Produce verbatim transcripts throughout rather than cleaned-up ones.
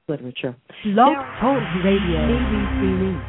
literature. Blog Talk Radio. A B C News.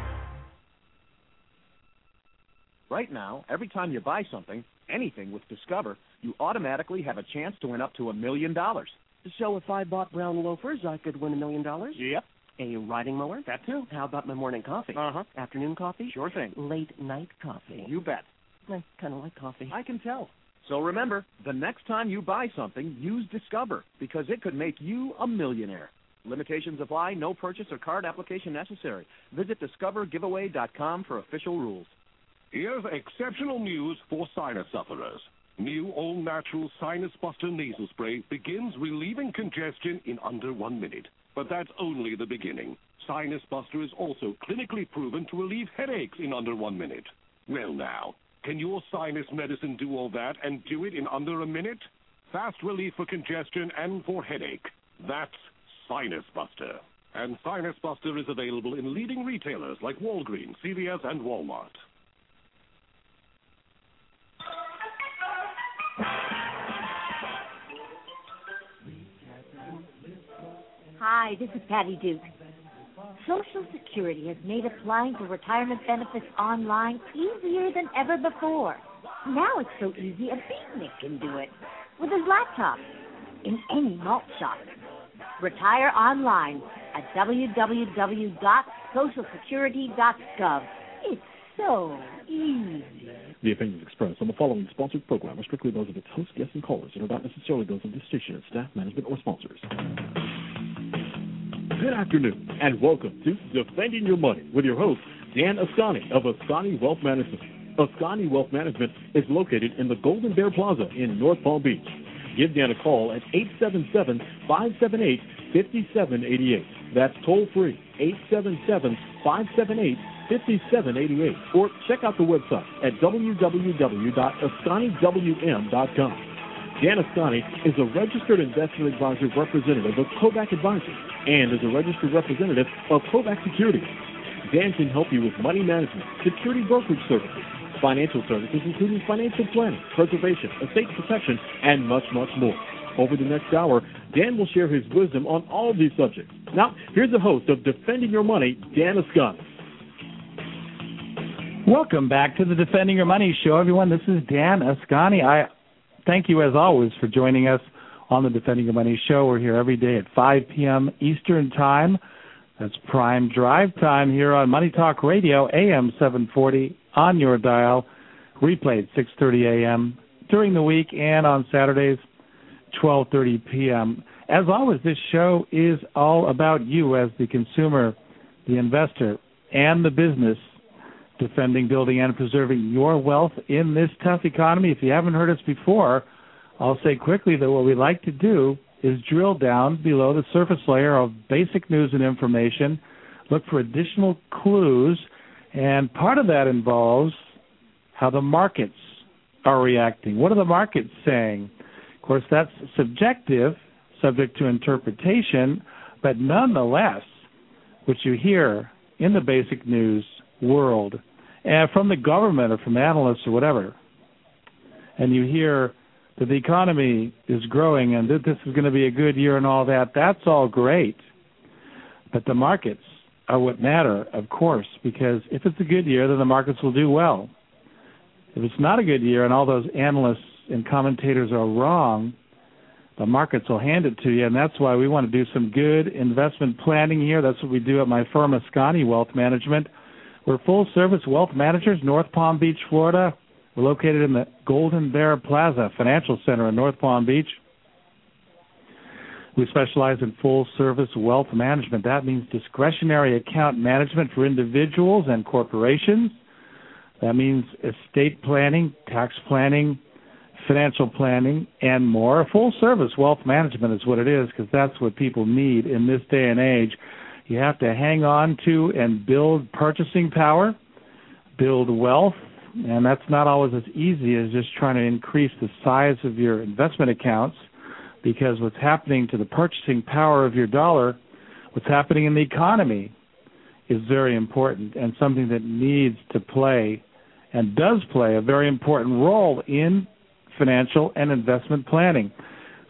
Right now, every time you buy something, anything with Discover, you automatically have a chance to win up to a million dollars. So if I bought brown loafers, I could win a million dollars? Yep. A riding mower? That too. How about my morning coffee? Uh-huh. Afternoon coffee? Sure thing. Late night coffee? You bet. I kind of like coffee. I can tell. So remember, the next time you buy something, use Discover, because it could make you a millionaire. Limitations apply. No purchase or card application necessary. Visit discover giveaway dot com for official rules. Here's exceptional news for sinus sufferers. New all-natural Sinus Buster nasal spray begins relieving congestion in under one minute. But that's only the beginning. Sinus Buster is also clinically proven to relieve headaches in under one minute. Well now, can your sinus medicine do all that and do it in under a minute? Fast relief for congestion and for headache. That's Sinus Buster. And Sinus Buster is available in leading retailers like Walgreens, C V S, and Walmart. Hi, this is Patty Duke. Social Security has made applying for retirement benefits online easier than ever before. Now it's so easy a beatnik can do it with his laptop in any malt shop. Retire online at w w w dot social security dot gov. It's so easy. The opinions expressed on the following sponsored program are strictly those of its host, guests, and callers and are not necessarily those of the station, staff, management, or sponsors. Good afternoon, and welcome to Defending Your Money with your host, Dan Ascani of Ascani Wealth Management. Ascani Wealth Management is located in the Golden Bear Plaza in North Palm Beach. Give Dan a call at eight seven seven, five seven eight, five seven eight eight. That's toll-free, eight seven seven, five seven eight, five seven eight eight. Or check out the website at w w w dot ascani w m dot com. Dan Ascani is a registered investment advisor representative of Kovac Advisors and is a registered representative of Kovac Securities. Dan can help you with money management, security brokerage services, financial services including financial planning, preservation, estate protection, and much, much more. Over the next hour, Dan will share his wisdom on all of these subjects. Now, here's the host of Defending Your Money, Dan Ascani. Welcome back to the Defending Your Money show, everyone. This is Dan Ascani. I thank you, as always, for joining us on the Defending Your Money show. We're here every day at five p.m. Eastern Time. That's prime drive time here on Money Talk Radio, A M seven forty on your dial, replayed six thirty a.m. during the week and on Saturdays, twelve thirty p.m. As always, this show is all about you as the consumer, the investor, and the business, defending, building, and preserving your wealth in this tough economy. If you haven't heard us before, I'll say quickly that what we like to do is drill down below the surface layer of basic news and information, look for additional clues, and part of that involves how the markets are reacting. What are the markets saying? Of course, that's subjective, subject to interpretation, but nonetheless, what you hear in the basic news world, and from the government or from analysts or whatever, and you hear that the economy is growing and that this is going to be a good year and all that, that's all great. But the markets are what matter, of course, because if it's a good year, then the markets will do well. If it's not a good year and all those analysts and commentators are wrong, the markets will hand it to you, and that's why we want to do some good investment planning here. That's what we do at my firm, Ascani Wealth Management. We're full-service wealth managers, North Palm Beach, Florida. We're located in the Golden Bear Plaza Financial Center in North Palm Beach. We specialize in full-service wealth management. That means discretionary account management for individuals and corporations. That means estate planning, tax planning, financial planning, and more. Full-service wealth management is what it is, because that's what people need in this day and age. You have to hang on to and build purchasing power, build wealth, and that's not always as easy as just trying to increase the size of your investment accounts, because what's happening to the purchasing power of your dollar, what's happening in the economy, is very important and something that needs to play and does play a very important role in financial and investment planning.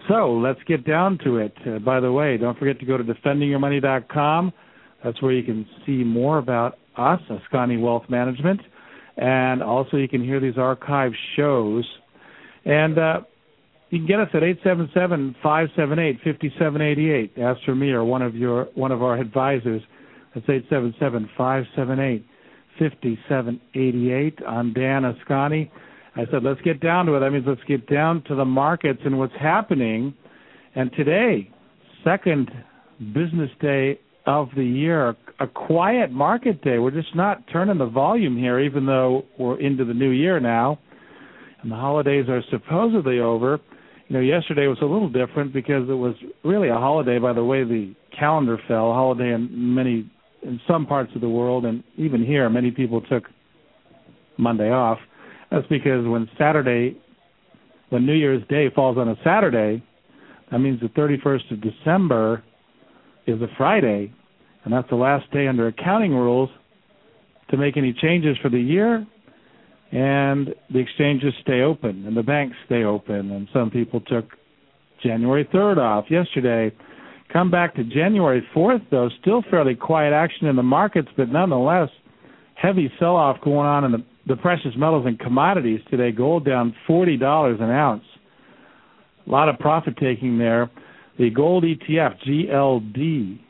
So let's get down to it. Uh, by the way, don't forget to go to defending your money dot com. That's where you can see more about us, Ascani Wealth Management, and also you can hear these archive shows. And uh, you can get us at eight seven seven, five seven eight, five seven eight eight. Ask for me or one of your one of our advisors. That's eight seven seven, five seven eight, five seven eight eight. I'm Dan Ascani. I said, let's get down to it. That means let's get down to the markets and what's happening. And today, second business day of the year, a quiet market day. We're just not turning the volume here, even though we're into the new year now. And the holidays are supposedly over. You know, yesterday was a little different because it was really a holiday by the way the calendar fell, a holiday in many, in some parts of the world, and even here, many people took Monday off. That's because when Saturday, when New Year's Day falls on a Saturday, that means the thirty-first of December is a Friday, and that's the last day under accounting rules to make any changes for the year, and the exchanges stay open, and the banks stay open, and some people took January third off yesterday. Come back to January fourth, though, still fairly quiet action in the markets, but nonetheless, heavy sell-off going on in the, the precious metals and commodities today. Gold down forty dollars an ounce. A lot of profit-taking there. The gold E T F, G L D,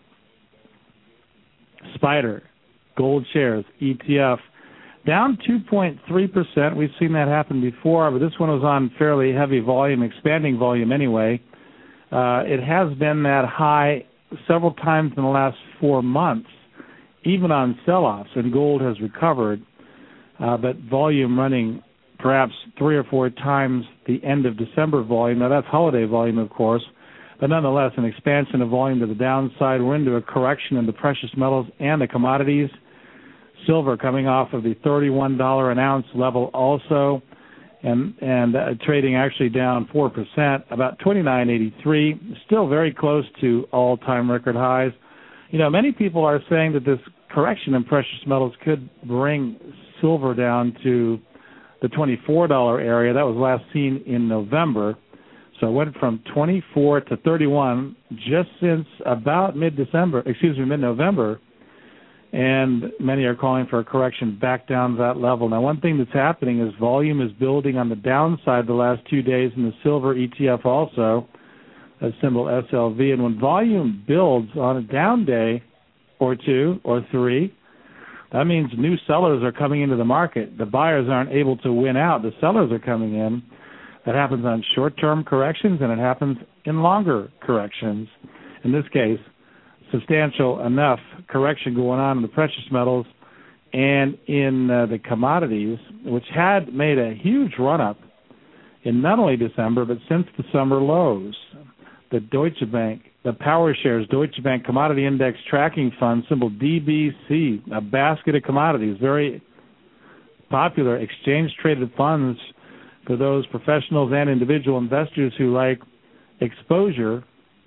Spider, gold shares, E T F, down two point three percent. We've seen that happen before, but this one was on fairly heavy volume, expanding volume anyway. Uh, it has been that high several times in the last four months, even on sell-offs, and gold has recovered, uh, but volume running perhaps three or four times the end of December volume. Now, that's holiday volume, of course, but nonetheless, an expansion of volume to the downside. We're into a correction in the precious metals and the commodities. Silver coming off of the thirty-one dollars an ounce level also, and and uh, trading actually down four percent, about twenty-nine eighty-three, still very close to all-time record highs. You know, many people are saying that this correction in precious metals could bring silver down to the twenty-four dollars area. That was last seen in November. So it went from twenty-four to thirty-one just since about mid-December, excuse me, mid-November. And many are calling for a correction back down to that level. Now, one thing that's happening is volume is building on the downside the last two days in the silver E T F also, a symbol S L V. And when volume builds on a down day or two or three, that means new sellers are coming into the market. The buyers aren't able to win out. The sellers are coming in. That happens on short-term corrections, and it happens in longer corrections. In this case, substantial enough correction going on in the precious metals and in uh, the commodities, which had made a huge run-up in not only December, but since the summer lows. The Deutsche Bank, the Power Shares Deutsche Bank Commodity Index Tracking Fund, symbol D B C, a basket of commodities, very popular exchange-traded funds for those professionals and individual investors who like exposure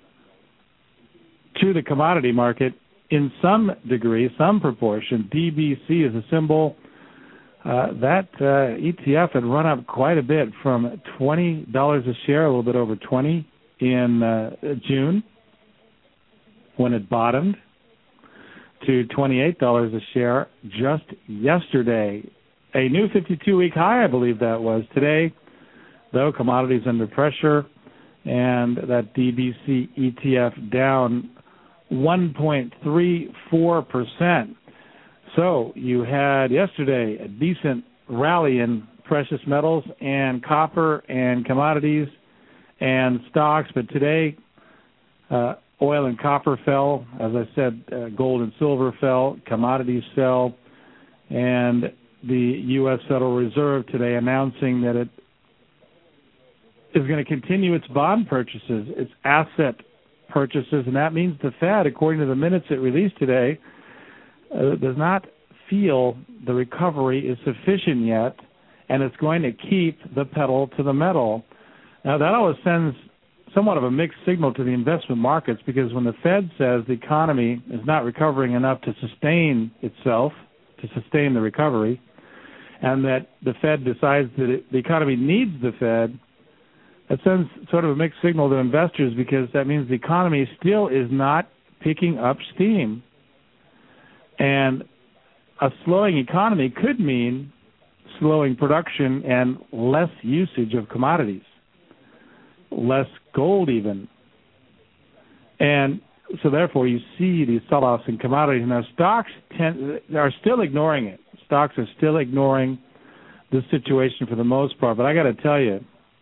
to the commodity market in some degree, some proportion. D B C is a symbol. Uh, that uh, E T F had run up quite a bit from twenty dollars a share, a little bit over twenty in uh, June when it bottomed, to twenty-eight dollars a share just yesterday. A new fifty-two week high, I believe that was. Today, though, commodities under pressure, and that D B C E T F down one point three four percent. So you had yesterday a decent rally in precious metals and copper and commodities and stocks, but today uh, oil and copper fell. As I said, uh, gold and silver fell, commodities fell, and the U S Federal Reserve today announcing that it is going to continue its bond purchases, its asset purchases, and that means the Fed, according to the minutes it released today, uh, does not feel the recovery is sufficient yet, and it's going to keep the pedal to the metal. Now, that always sends somewhat of a mixed signal to the investment markets, because when the Fed says the economy is not recovering enough to sustain itself, to sustain the recovery, and that the Fed decides that it, the economy needs the Fed, It sends sort of a mixed signal to investors because that means the economy still is not picking up steam. And a slowing economy could mean slowing production and less usage of commodities, less gold even. And so therefore you see these sell-offs in commodities. Now stocks tend, are still ignoring it. Stocks are still ignoring this situation for the most part. But I got to tell you,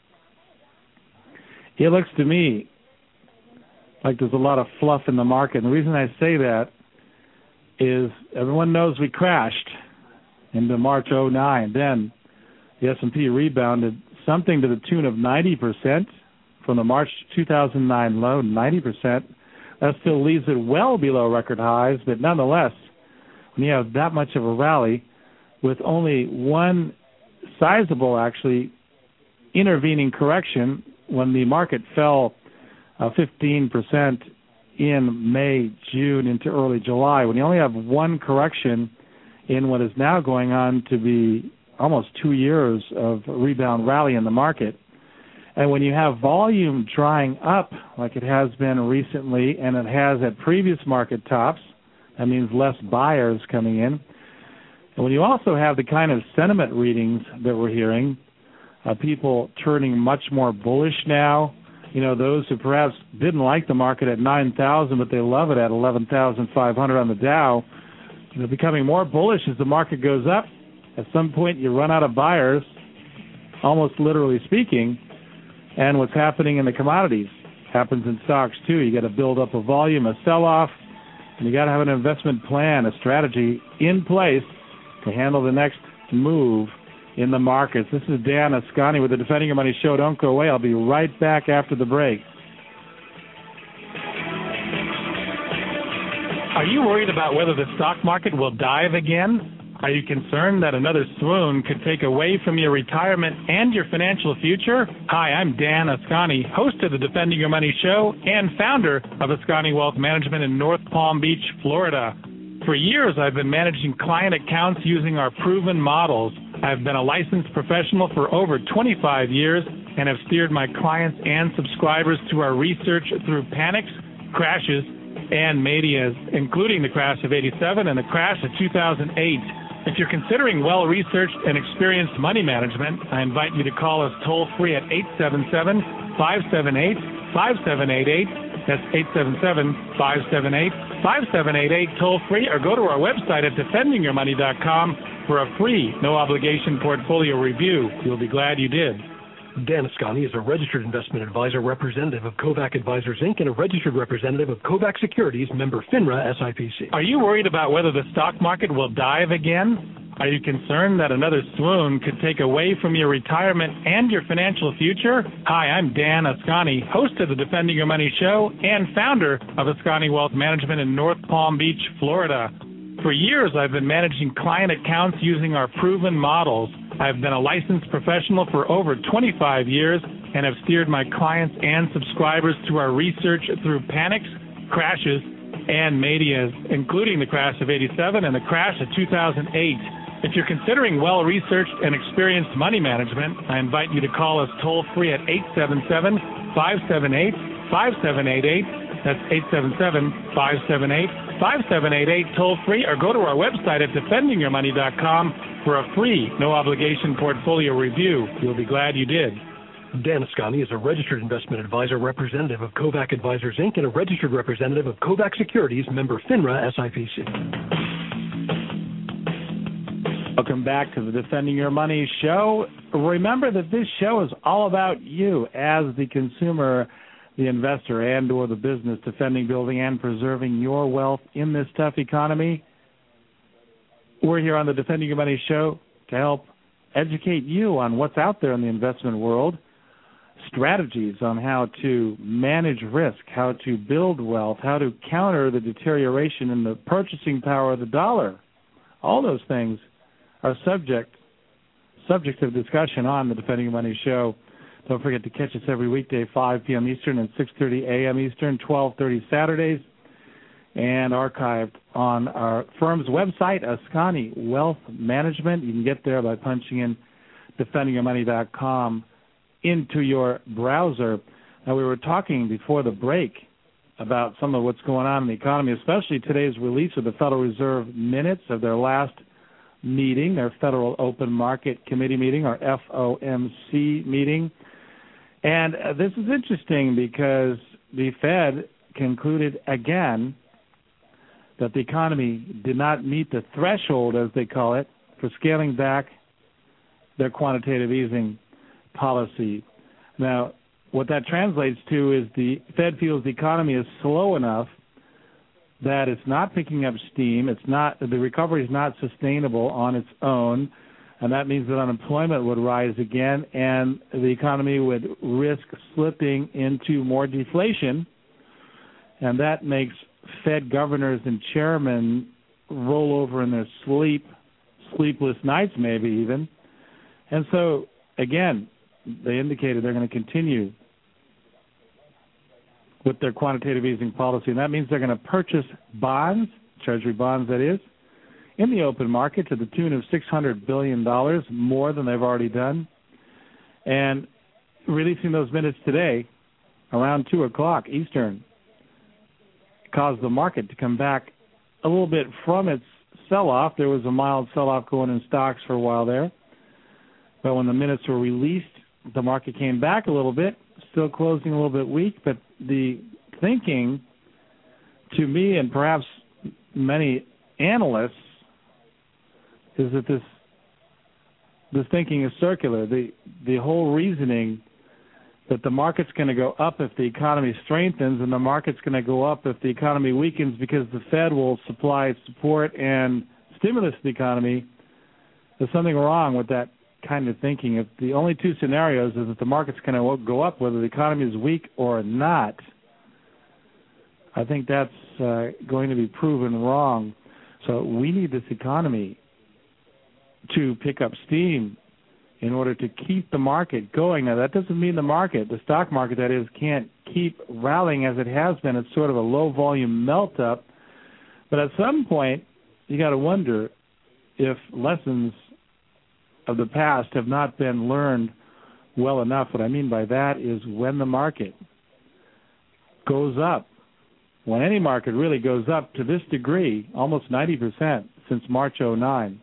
it looks to me like there's a lot of fluff in the market. And the reason I say that is everyone knows we crashed into March oh nine. Then the S and P rebounded something to the tune of ninety percent from the March two thousand nine low, ninety percent. That still leaves it well below record highs, but nonetheless, when you have that much of a rally with only one sizable, actually, intervening correction when the market fell uh, fifteen percent in May, June, into early July, when you only have one correction in what is now going on to be almost two years of rebound rally in the market, and when you have volume drying up like it has been recently and it has at previous market tops, that means less buyers coming in. And when you also have the kind of sentiment readings that we're hearing, uh, people turning much more bullish now, you know, those who perhaps didn't like the market at nine thousand, but they love it at eleven thousand five hundred on the Dow, they're becoming more bullish as the market goes up. At some point, you run out of buyers, almost literally speaking, and what's happening in the commodities happens in stocks too. You got to build up a volume, a sell-off, and you got to have an investment plan, a strategy in place to handle the next move in the markets. This is Dan Ascani with the Defending Your Money Show. Don't go away. I'll be right back after the break. Are you worried about whether the stock market will dive again? Are you concerned that another swoon could take away from your retirement and your financial future? Hi, I'm Dan Ascani, host of the Defending Your Money Show and founder of Ascani Wealth Management in North Palm Beach, Florida. For years, I've been managing client accounts using our proven models. I've been a licensed professional for over twenty-five years and have steered my clients and subscribers through our research through panics, crashes, and manias, including the crash of eighty-seven and the crash of two thousand eight. If you're considering well-researched and experienced money management, I invite you to call us toll-free at eight seven seven, five seven eight, five seven eight eight. That's eight seven seven, five seven eight, five seven eight eight, toll-free, or go to our website at defending your money dot com for a free, no-obligation portfolio review. You'll be glad you did. Dan Ascani is a registered investment advisor representative of Kovac Advisors, Incorporated and a registered representative of Kovac Securities, member FINRA S I P C. Are you worried about whether the stock market will dive again? Are you concerned that another swoon could take away from your retirement and your financial future? Hi, I'm Dan Ascani, host of the Defending Your Money Show and founder of Ascani Wealth Management in North Palm Beach, Florida. For years, I've been managing client accounts using our proven models. I've been a licensed professional for over twenty-five years and have steered my clients and subscribers through our research through panics, crashes, and manias, including the crash of eighty-seven and the crash of two thousand eight. If you're considering well-researched and experienced money management, I invite you to call us toll-free at eight seven seven, five seven eight, five seven eight eight. That's eight seven seven, five seven eight, five seven eight eight, toll-free, or go to our website at defending your money dot com for a free, no-obligation portfolio review. You'll be glad you did. Dan Ascani is a registered investment advisor representative of Kovac Advisors, Incorporated and a registered representative of Kovac Securities, member FINRA S I P C. Welcome back to the Defending Your Money Show. Remember that this show is all about you as the consumer, the investor, and or the business, defending, building, and preserving your wealth in this tough economy. We're here on the Defending Your Money Show to help educate you on what's out there in the investment world, strategies on how to manage risk, how to build wealth, how to counter the deterioration in the purchasing power of the dollar. All those things are subject subject of discussion on the Defending Your Money Show. Don't forget to catch us every weekday, five p.m. Eastern and six thirty a.m. Eastern, twelve thirty Saturdays, and archived on our firm's website, Ascani Wealth Management. You can get there by punching in defending your money dot com into your browser. Now, we were talking before the break about some of what's going on in the economy, especially today's release of the Federal Reserve minutes of their last meeting, their Federal Open Market Committee meeting, or F O M C meeting. And uh, this is interesting because the Fed concluded again that the economy did not meet the threshold, as they call it, for scaling back their quantitative easing policy. Now, what that translates to is the Fed feels the economy is slow enough that it's not picking up steam. It's not the recovery is not sustainable on its own, and that means that unemployment would rise again, and the economy would risk slipping into more deflation, and that makes Fed governors and chairmen roll over in their sleep, sleepless nights maybe even. And so, again, they indicated they're going to continue with their quantitative easing policy, and that means they're going to purchase bonds, Treasury bonds that is, in the open market to the tune of six hundred billion dollars, more than they've already done. And releasing those minutes today, around two o'clock Eastern, caused the market to come back a little bit from its sell-off. There was a mild sell-off going in stocks for a while there. But when the minutes were released, the market came back a little bit, still closing a little bit weak. But the thinking, to me and perhaps many analysts, is that this this thinking is circular. The the whole reasoning that the market's going to go up if the economy strengthens, and the market's going to go up if the economy weakens because the Fed will supply support and stimulus to the economy. There's something wrong with that kind of thinking. If the only two scenarios is that the market's going to go up whether the economy is weak or not, I think that's uh, going to be proven wrong. So we need this economy to pick up steam in order to keep the market going. Now, that doesn't mean the market, the stock market that is, can't keep rallying as it has been. It's sort of a low-volume melt-up. But at some point, you got to wonder if lessons of the past have not been learned well enough. What I mean by that is when the market goes up, when any market really goes up to this degree, almost ninety percent since March oh nine,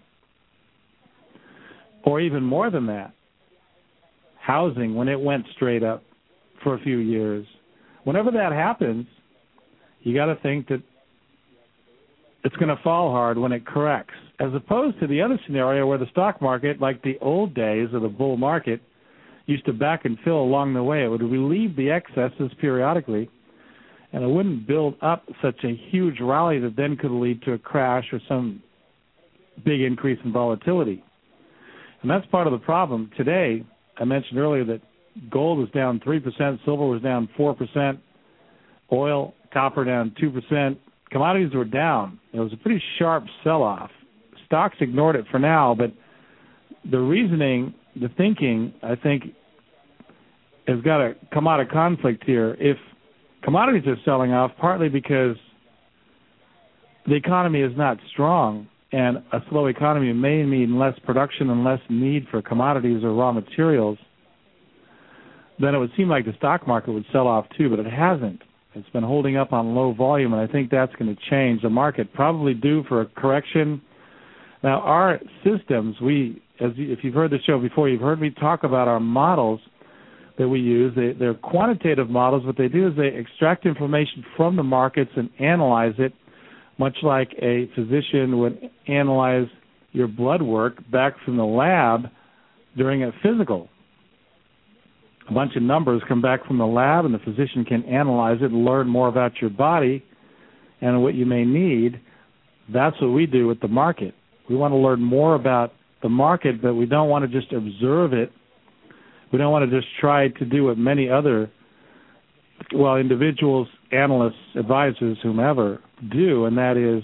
or even more than that, housing, when it went straight up for a few years, whenever that happens, you got to think that it's going to fall hard when it corrects, as opposed to the other scenario where the stock market, like the old days of the bull market, used to back and fill along the way. It would relieve the excesses periodically, and it wouldn't build up such a huge rally that then could lead to a crash or some big increase in volatility. And that's part of the problem. Today, I mentioned earlier that gold was down three percent, silver was down four percent, oil, copper down two percent. Commodities were down. It was a pretty sharp sell-off. Stocks ignored it for now, but the reasoning, the thinking, I think, has got to come out of conflict here. If commodities are selling off, partly because the economy is not strong, and a slow economy may mean less production and less need for commodities or raw materials, then it would seem like the stock market would sell off too, but it hasn't. It's been holding up on low volume, and I think that's going to change. The market probably due for a correction. Now, our systems, we, as you, if you've heard the show before, you've heard me talk about our models that we use. They, they're quantitative models. What they do is they extract information from the markets and analyze it, much like a physician would analyze your blood work back from the lab during a physical. A bunch of numbers come back from the lab, and the physician can analyze it and learn more about your body and what you may need. That's what we do with the market. We want to learn more about the market, but we don't want to just observe it. We don't want to just try to do what many other, well, individuals, analysts, advisors, whomever, do, and that is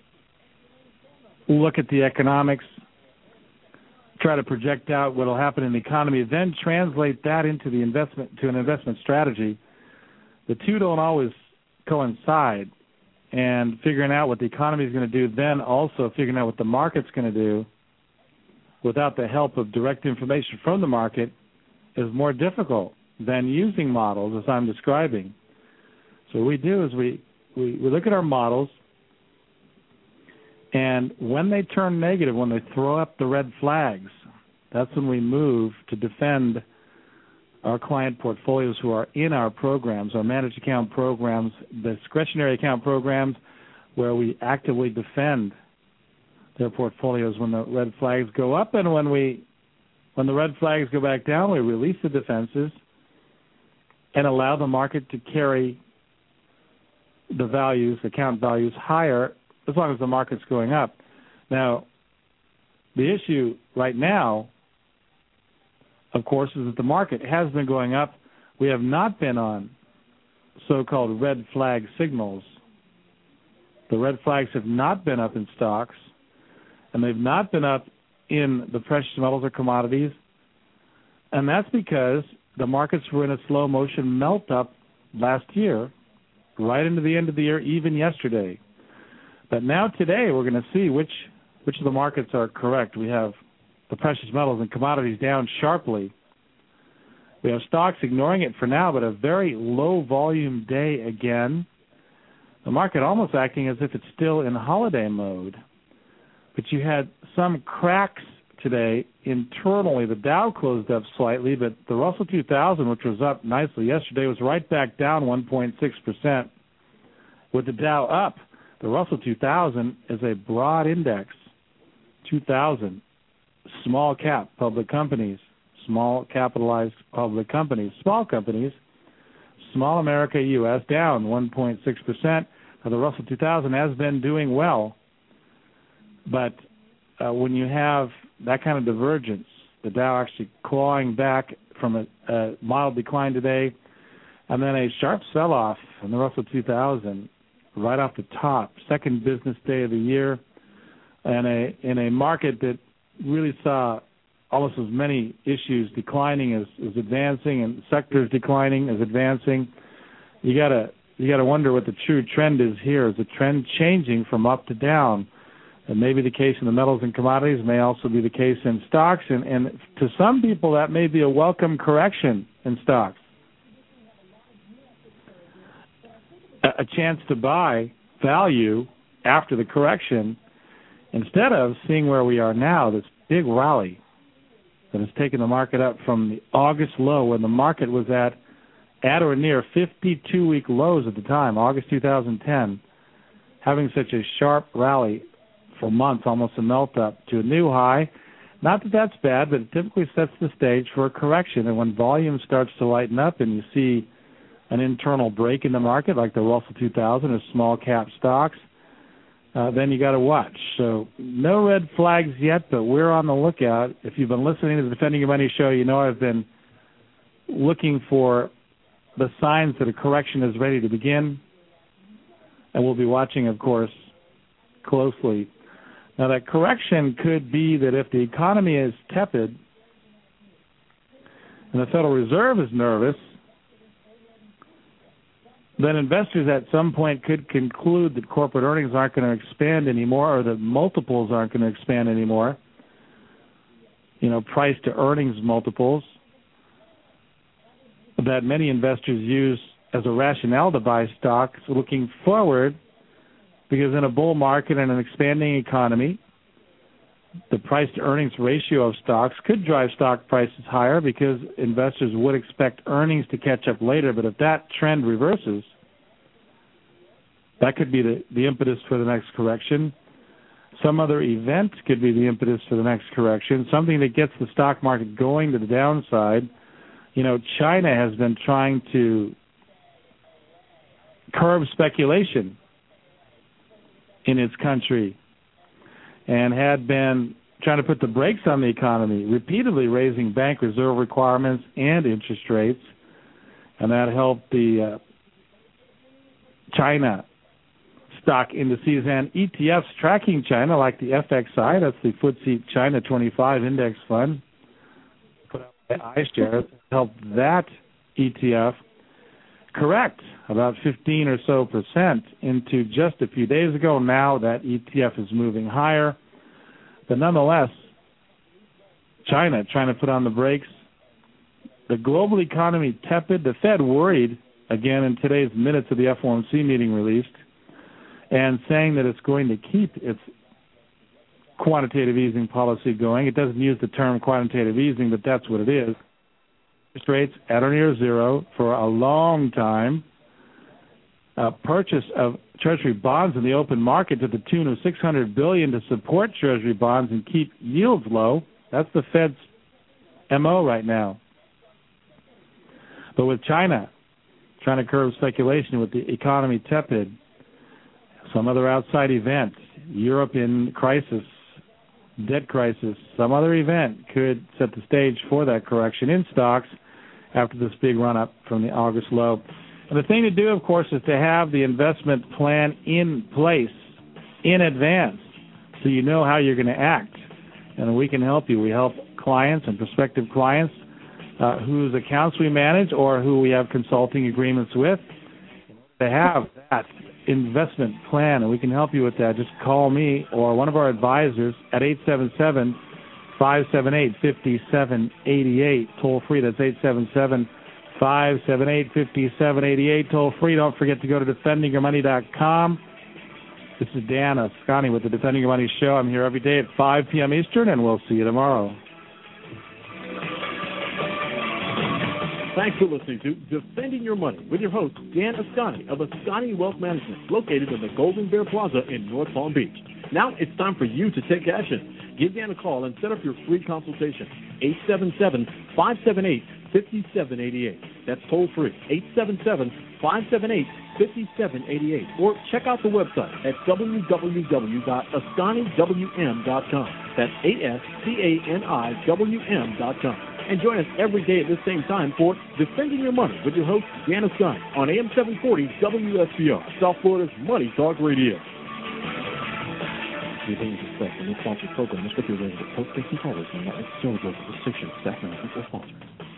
look at the economics, try to project out what will happen in the economy, then translate that into the investment to an investment strategy. The two don't always coincide, and figuring out what the economy is going to do, then also figuring out what the market's going to do without the help of direct information from the market is more difficult than using models, as I'm describing. So what we do is we, we, we look at our models, and when they turn negative, when they throw up the red flags, that's when we move to defend our client portfolios who are in our programs, our managed account programs, discretionary account programs, where we actively defend their portfolios when the red flags go up, and when we when the red flags go back down, we release the defenses and allow the market to carry the values, account values, higher as long as the market's going up. Now, the issue right now, of course, is that the market has been going up. We have not been on so-called red flag signals. The red flags have not been up in stocks, and they've not been up in the precious metals or commodities, and that's because the markets were in a slow motion melt-up last year, right into the end of the year, even yesterday. But now today we're going to see which which of the markets are correct. We have the precious metals and commodities down sharply. We have stocks ignoring it for now, but a very low volume day again. The market almost acting as if it's still in holiday mode. But you had some cracks today internally. The Dow closed up slightly, but the Russell two thousand, which was up nicely yesterday, was right back down one point six percent. With the Dow up, the Russell two thousand is a broad index, two thousand, small cap public companies, small capitalized public companies, small companies, small America U S down one point six percent. Now, the Russell two thousand has been doing well, but uh, when you have that kind of divergence, the Dow actually clawing back from a, a mild decline today, and then a sharp sell-off in the Russell two thousand right off the top, second business day of the year, and a in a market that really saw almost as many issues declining as, as advancing, and sectors declining as advancing. You gotta you gotta wonder what the true trend is here. Is the trend changing from up to down? It may be the case in the metals and commodities, may also be the case in stocks, and, and to some people that may be a welcome correction in stocks. A, a chance to buy value after the correction instead of seeing where we are now, this big rally that has taken the market up from the August low when the market was at at or near fifty-two week lows at the time, August two thousand ten, having such a sharp rally for months, almost a melt-up to a new high. Not that that's bad, but it typically sets the stage for a correction. And when volume starts to lighten up and you see an internal break in the market, like the Russell two thousand or small-cap stocks, uh, then you got to watch. So no red flags yet, but we're on the lookout. If you've been listening to the Defending Your Money show, you know I've been looking for the signs that a correction is ready to begin. And we'll be watching, of course, closely. Now, that correction could be that if the economy is tepid and the Federal Reserve is nervous, then investors at some point could conclude that corporate earnings aren't going to expand anymore, or that multiples aren't going to expand anymore, you know, price to earnings multiples that many investors use as a rationale to buy stocks looking forward. Because in a bull market and an expanding economy, the price-to-earnings ratio of stocks could drive stock prices higher because investors would expect earnings to catch up later. But if that trend reverses, that could be the, the impetus for the next correction. Some other event could be the impetus for the next correction, something that gets the stock market going to the downside. You know, China has been trying to curb speculation in its country and had been trying to put the brakes on the economy, repeatedly raising bank reserve requirements and interest rates, and that helped the uh, China stock indices and E T Fs tracking China, like the F X I, that's the F T S E China twenty-five index fund, put out by iShares, helped that E T F correct about fifteen or so percent into just a few days ago. Now that E T F is moving higher. But nonetheless, China trying to put on the brakes. The global economy tepid. The Fed worried, again, in today's minutes of the F O M C meeting released, and saying that it's going to keep its quantitative easing policy going. It doesn't use the term quantitative easing, but that's what it is. Interest rates at or near zero for a long time. Uh, purchase of Treasury bonds in the open market to the tune of six hundred billion dollars to support Treasury bonds and keep yields low. That's the Fed's M O right now. But with China trying to curb speculation, with the economy tepid, some other outside event, Europe in crisis, debt crisis, some other event could set the stage for that correction in stocks after this big run-up from the August low. And the thing to do, of course, is to have the investment plan in place in advance so you know how you're going to act. And we can help you. We help clients and prospective clients uh, whose accounts we manage or who we have consulting agreements with to have that investment plan, and we can help you with that. Just call me or one of our advisors at eight seven seven, five seven eight, five seven eight eight, toll free. That's eight seven seven, five seven eight, five seven eight eight, toll free. Don't forget to go to defending your money dot com. This is Dan Ascani with the Defending Your Money Show. I'm here every day at five p.m. Eastern, and we'll see you tomorrow. Thanks for listening to Defending Your Money with your host, Dan Ascani of Ascani Wealth Management, located in the Golden Bear Plaza in North Palm Beach. Now it's time for you to take action. Give Dan a call and set up your free consultation. eight seven seven, five seven eight, five seven eight eight. That's toll free. eight seven seven, five seven eight, five seven eight eight. Or check out the website at w w w dot ascani w m dot com. That's A S C A N I W M dot com. And join us every day at this same time for Defending Your Money with your host, Dan Ascani, on A M seven forty W S B R, South Florida's Money Talk Radio. The opinions expressed in this sponsored program is strictly related to post-station callers and not necessarily those of the station, staff, management, or sponsors.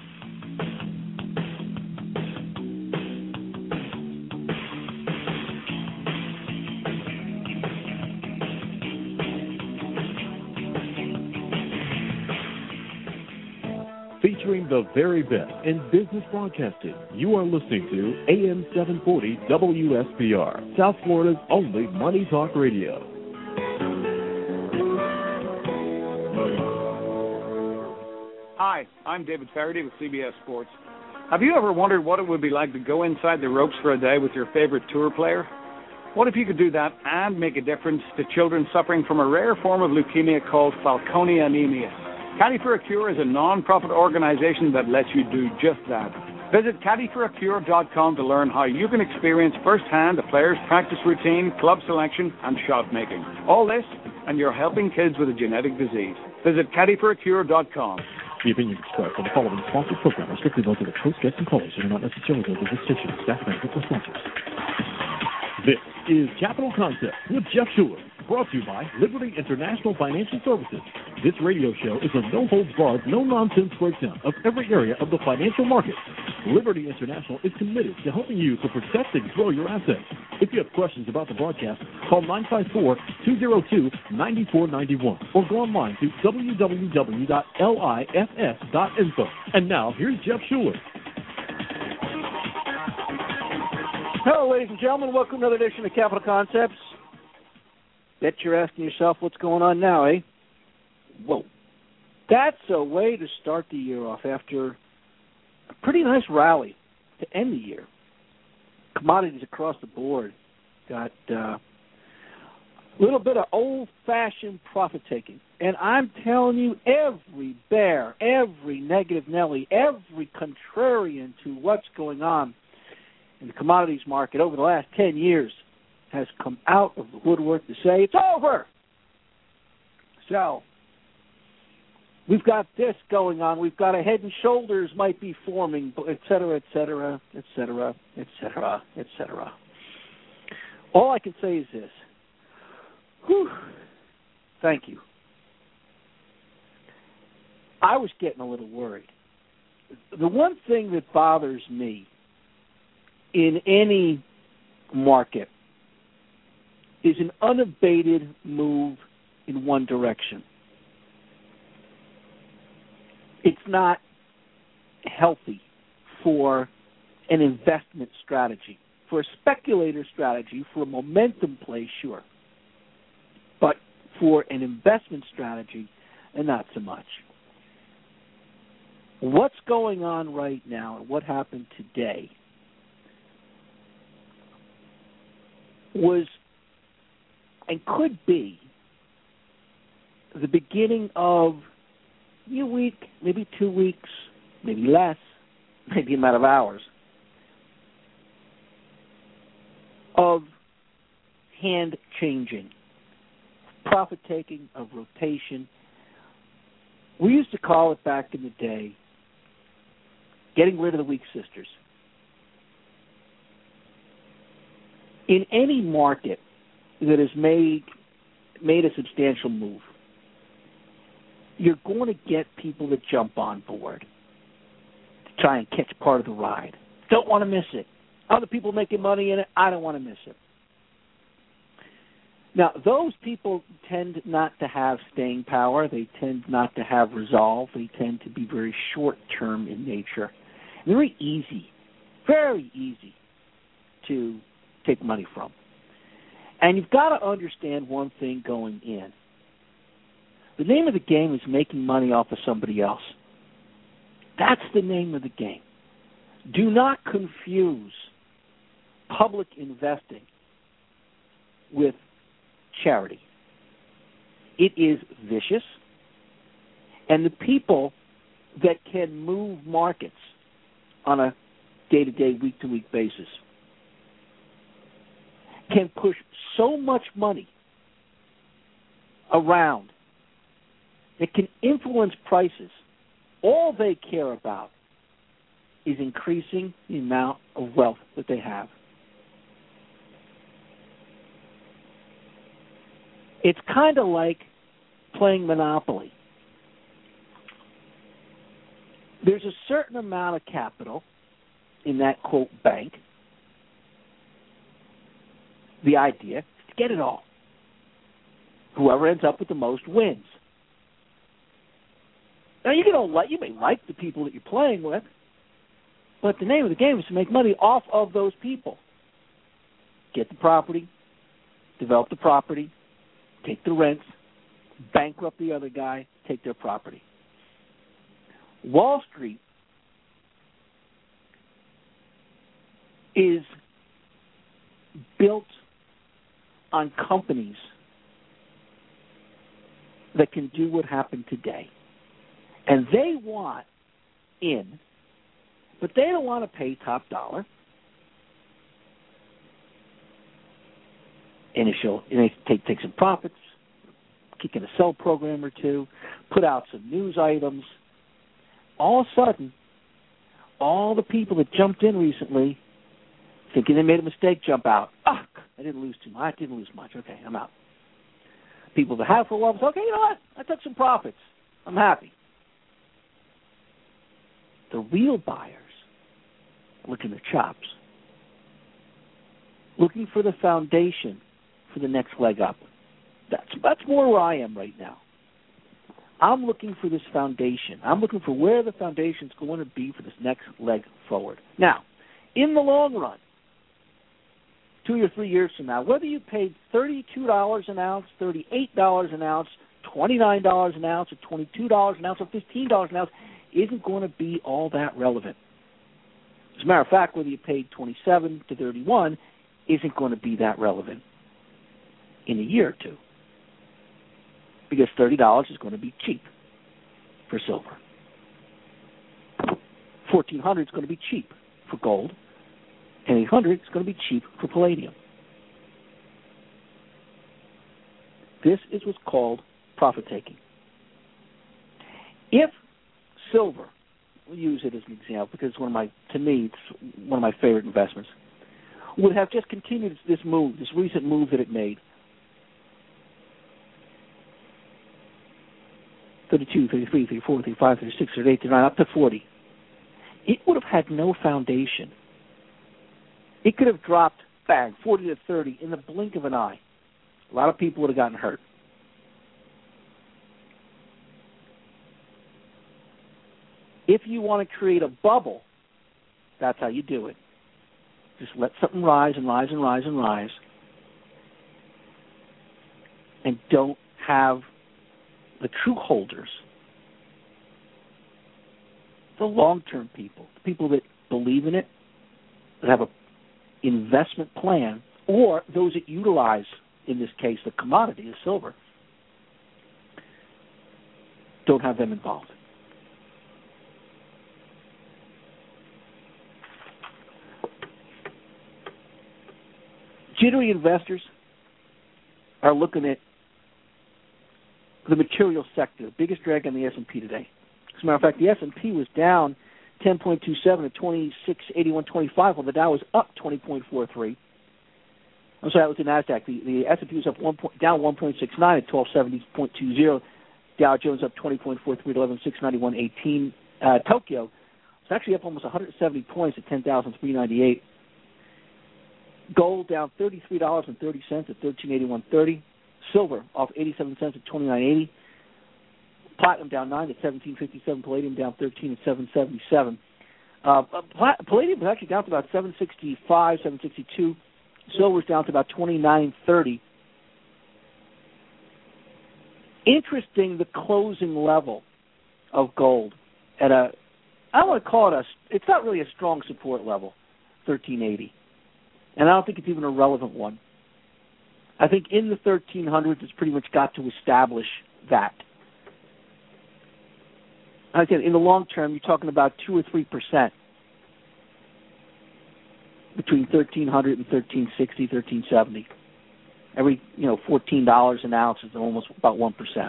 Featuring the very best in business broadcasting, you are listening to A M seven forty W S B R, South Florida's only Money Talk Radio. Hi, I'm David Faraday with C B S Sports. Have you ever wondered what it would be like to go inside the ropes for a day with your favorite tour player? What if you could do that and make a difference to children suffering from a rare form of leukemia called Fanconi anemia? Caddy for a Cure is a non-profit organization that lets you do just that. Visit caddy for a cure dot com to learn how you can experience firsthand a player's practice routine, club selection, and shot making. All this, and you're helping kids with a genetic disease. Visit caddy for a cure dot com. The opinions expressed on the following sponsored program are strictly those of the host, guests, and callers and are not necessarily those of the station, staff, management, or sponsors. This is Capital Concepts with Jeff Schuler, brought to you by Liberty International Financial Services. This radio show is a no-holds-barred, no-nonsense breakdown of every area of the financial market. Liberty International is committed to helping you to protect and grow your assets. If you have questions about the broadcast, call nine five four, two zero two, nine four nine one or go online to w w w dot liff dot info. And now, here's Jeff Schuler. Hello, ladies and gentlemen. Welcome to another edition of Capital Concepts. Bet you're asking yourself what's going on now, eh? Whoa. That's a way to start the year off after a pretty nice rally to end the year. Commodities across the board got uh, a little bit of old-fashioned profit-taking. And I'm telling you, every bear, every negative Nelly, every contrarian to what's going on in the commodities market over the last ten years has come out of the woodwork to say it's over. So we've got this going on. We've got a head and shoulders might be forming, et cetera, et cetera, et cetera, et cetera, et cetera. All I can say is this. Whew. Thank you. I was getting a little worried. The one thing that bothers me in any market is an unabated move in one direction. It's not healthy for an investment strategy. For a speculator strategy, for a momentum play, sure. But for an investment strategy, and not so much. What's going on right now and what happened today was and could be the beginning of maybe a week, maybe two weeks, maybe less, maybe a matter of hours, of hand changing, profit taking, of rotation. We used to call it back in the day getting rid of the weak sisters. In any market that has made made a substantial move, you're going to get people that jump on board to try and catch part of the ride. Don't want to miss it. Other people making money in it, I don't want to miss it. Now, those people tend not to have staying power. They tend not to have resolve. They tend to be very short-term in nature. Very easy, very easy to take money from. And you've got to understand one thing going in. The name of the game is making money off of somebody else. That's the name of the game. Do not confuse public investing with charity. It is vicious, and the people that can move markets on a day-to-day, week-to-week basis can push so much money around that can influence prices. All they care about is increasing the amount of wealth that they have. It's kind of like playing Monopoly. There's a certain amount of capital in that, quote, bank. The idea is to get it all. Whoever ends up with the most wins. Now, you, can like, you may like the people that you're playing with, but the name of the game is to make money off of those people. Get the property, develop the property, take the rents, bankrupt the other guy, take their property. Wall Street is built on companies that can do what happened today. And they want in, but they don't want to pay top dollar. Initial, and they take, take some profits, kick in a sell program or two, put out some news items. All of a sudden, all the people that jumped in recently, thinking they made a mistake, jump out. Ah, I didn't lose too much. I didn't lose much. Okay, I'm out. People that have for a while say, okay, you know what? I took some profits. I'm happy. The real buyers are looking at chops, looking for the foundation for the next leg up. That's that's more where I am right now. I'm looking for this foundation. I'm looking for where the foundation's going to be for this next leg forward. Now, in the long run, two or three years from now, whether you paid thirty-two dollars an ounce, thirty-eight dollars an ounce, twenty-nine dollars an ounce, or twenty-two dollars an ounce, or fifteen dollars an ounce, isn't going to be all that relevant. As a matter of fact, whether you paid twenty-seven to thirty-one isn't going to be that relevant in a year or two, because thirty dollars is going to be cheap for silver. fourteen hundred is going to be cheap for gold, and eight hundred is going to be cheap for palladium. This is what's called profit taking. If silver, we'll use it as an example because it's one of my, to me, it's one of my favorite investments, would have just continued this move, this recent move that it made, thirty-two, thirty-three, thirty-four, thirty-five, thirty-six, thirty-eight, thirty-nine, up to forty, it would have had no foundation. It could have dropped, bang, forty to thirty in the blink of an eye. A lot of people would have gotten hurt. If you want to create a bubble, that's how you do it. Just let something rise and rise and rise and rise, and don't have the true holders, the long-term people, the people that believe in it, that have an investment plan, or those that utilize, in this case, the commodity, the silver, don't have them involved. Jittery investors are looking at the material sector, biggest drag on the S and P today. As a matter of fact, the S and P was down ten point two seven at twenty-six eighty-one twenty-five, while the Dow was up twenty point four three. I'm sorry, that was the NASDAQ. The, the S and P was up one point, down one point six nine at twelve seventy point two zero. Dow Jones up twenty point four three at eleven six ninety-one eighteen. Uh, Tokyo was actually up almost one hundred seventy points at ten thousand three hundred ninety-eight. Gold down thirty-three dollars and thirty cents at thirteen eighty-one thirty. Silver off eighty-seven cents at twenty-nine eighty. Platinum down nine at seventeen fifty-seven. Palladium down thirteen at seven seventy-seven. Uh, Palladium was actually down to about seven sixty-five, seven sixty-two. Silver's down to about twenty-nine thirty. Interesting, the closing level of gold at a, I don't want to call it a, it's not really a strong support level, thirteen eighty. And I don't think it's even a relevant one. I think in the thirteen hundreds, it's pretty much got to establish that. Again, in the long term, you're talking about two or three percent between thirteen hundred and thirteen sixty, thirteen seventy. Every, you know, fourteen dollars an ounce is almost about one percent.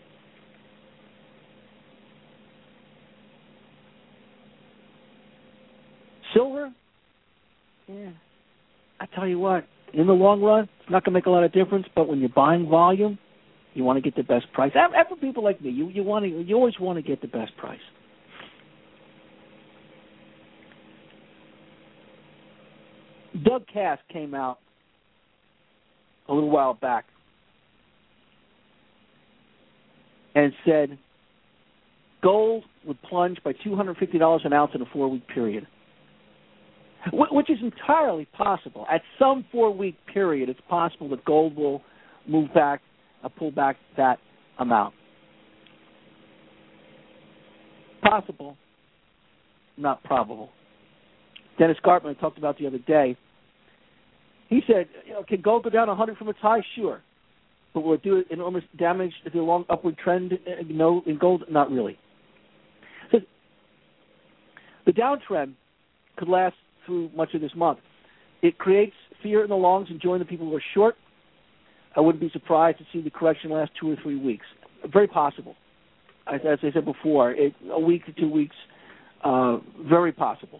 Silver, yeah, I tell you what, in the long run, it's not going to make a lot of difference, but when you're buying volume, you want to get the best price. And for people like me, you, you want to, you always want to get the best price. Doug Cass came out a little while back and said gold would plunge by two hundred fifty dollars an ounce in a four-week period, which is entirely possible. At some four-week period, it's possible that gold will move back, uh, pull back that amount. Possible, not probable. Dennis Gartman I talked about the other day. He said, you know, can gold go down one hundred from its high? Sure. But will it do enormous damage to the long upward trend? No, in gold, not really. So the downtrend could last through much of this month. It creates fear in the longs and join the people who are short. I wouldn't be surprised to see the correction last two or three weeks. Very possible. As, as I said before, it, a week to two weeks, uh, very possible.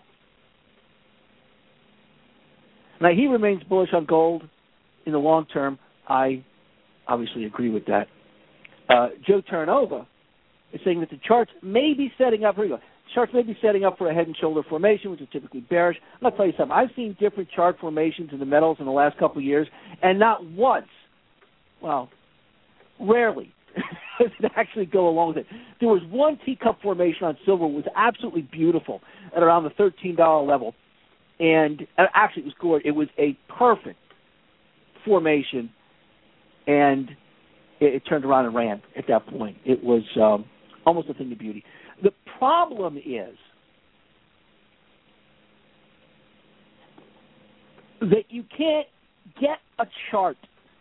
Now, he remains bullish on gold in the long term. I obviously agree with that. Uh, Joe Terranova is saying that the charts may be setting up, here we go, charts may be setting up for a head and shoulder formation, which is typically bearish. I'm going to tell you something. I've seen different chart formations in the metals in the last couple of years, and not once, well, rarely, does it actually go along with it. There was one teacup formation on silver that was absolutely beautiful at around the thirteen dollars level. And actually, it was good. It was a perfect formation, and it, it turned around and ran at that point. It was um, almost a thing of beauty. The problem is that you can't get a chart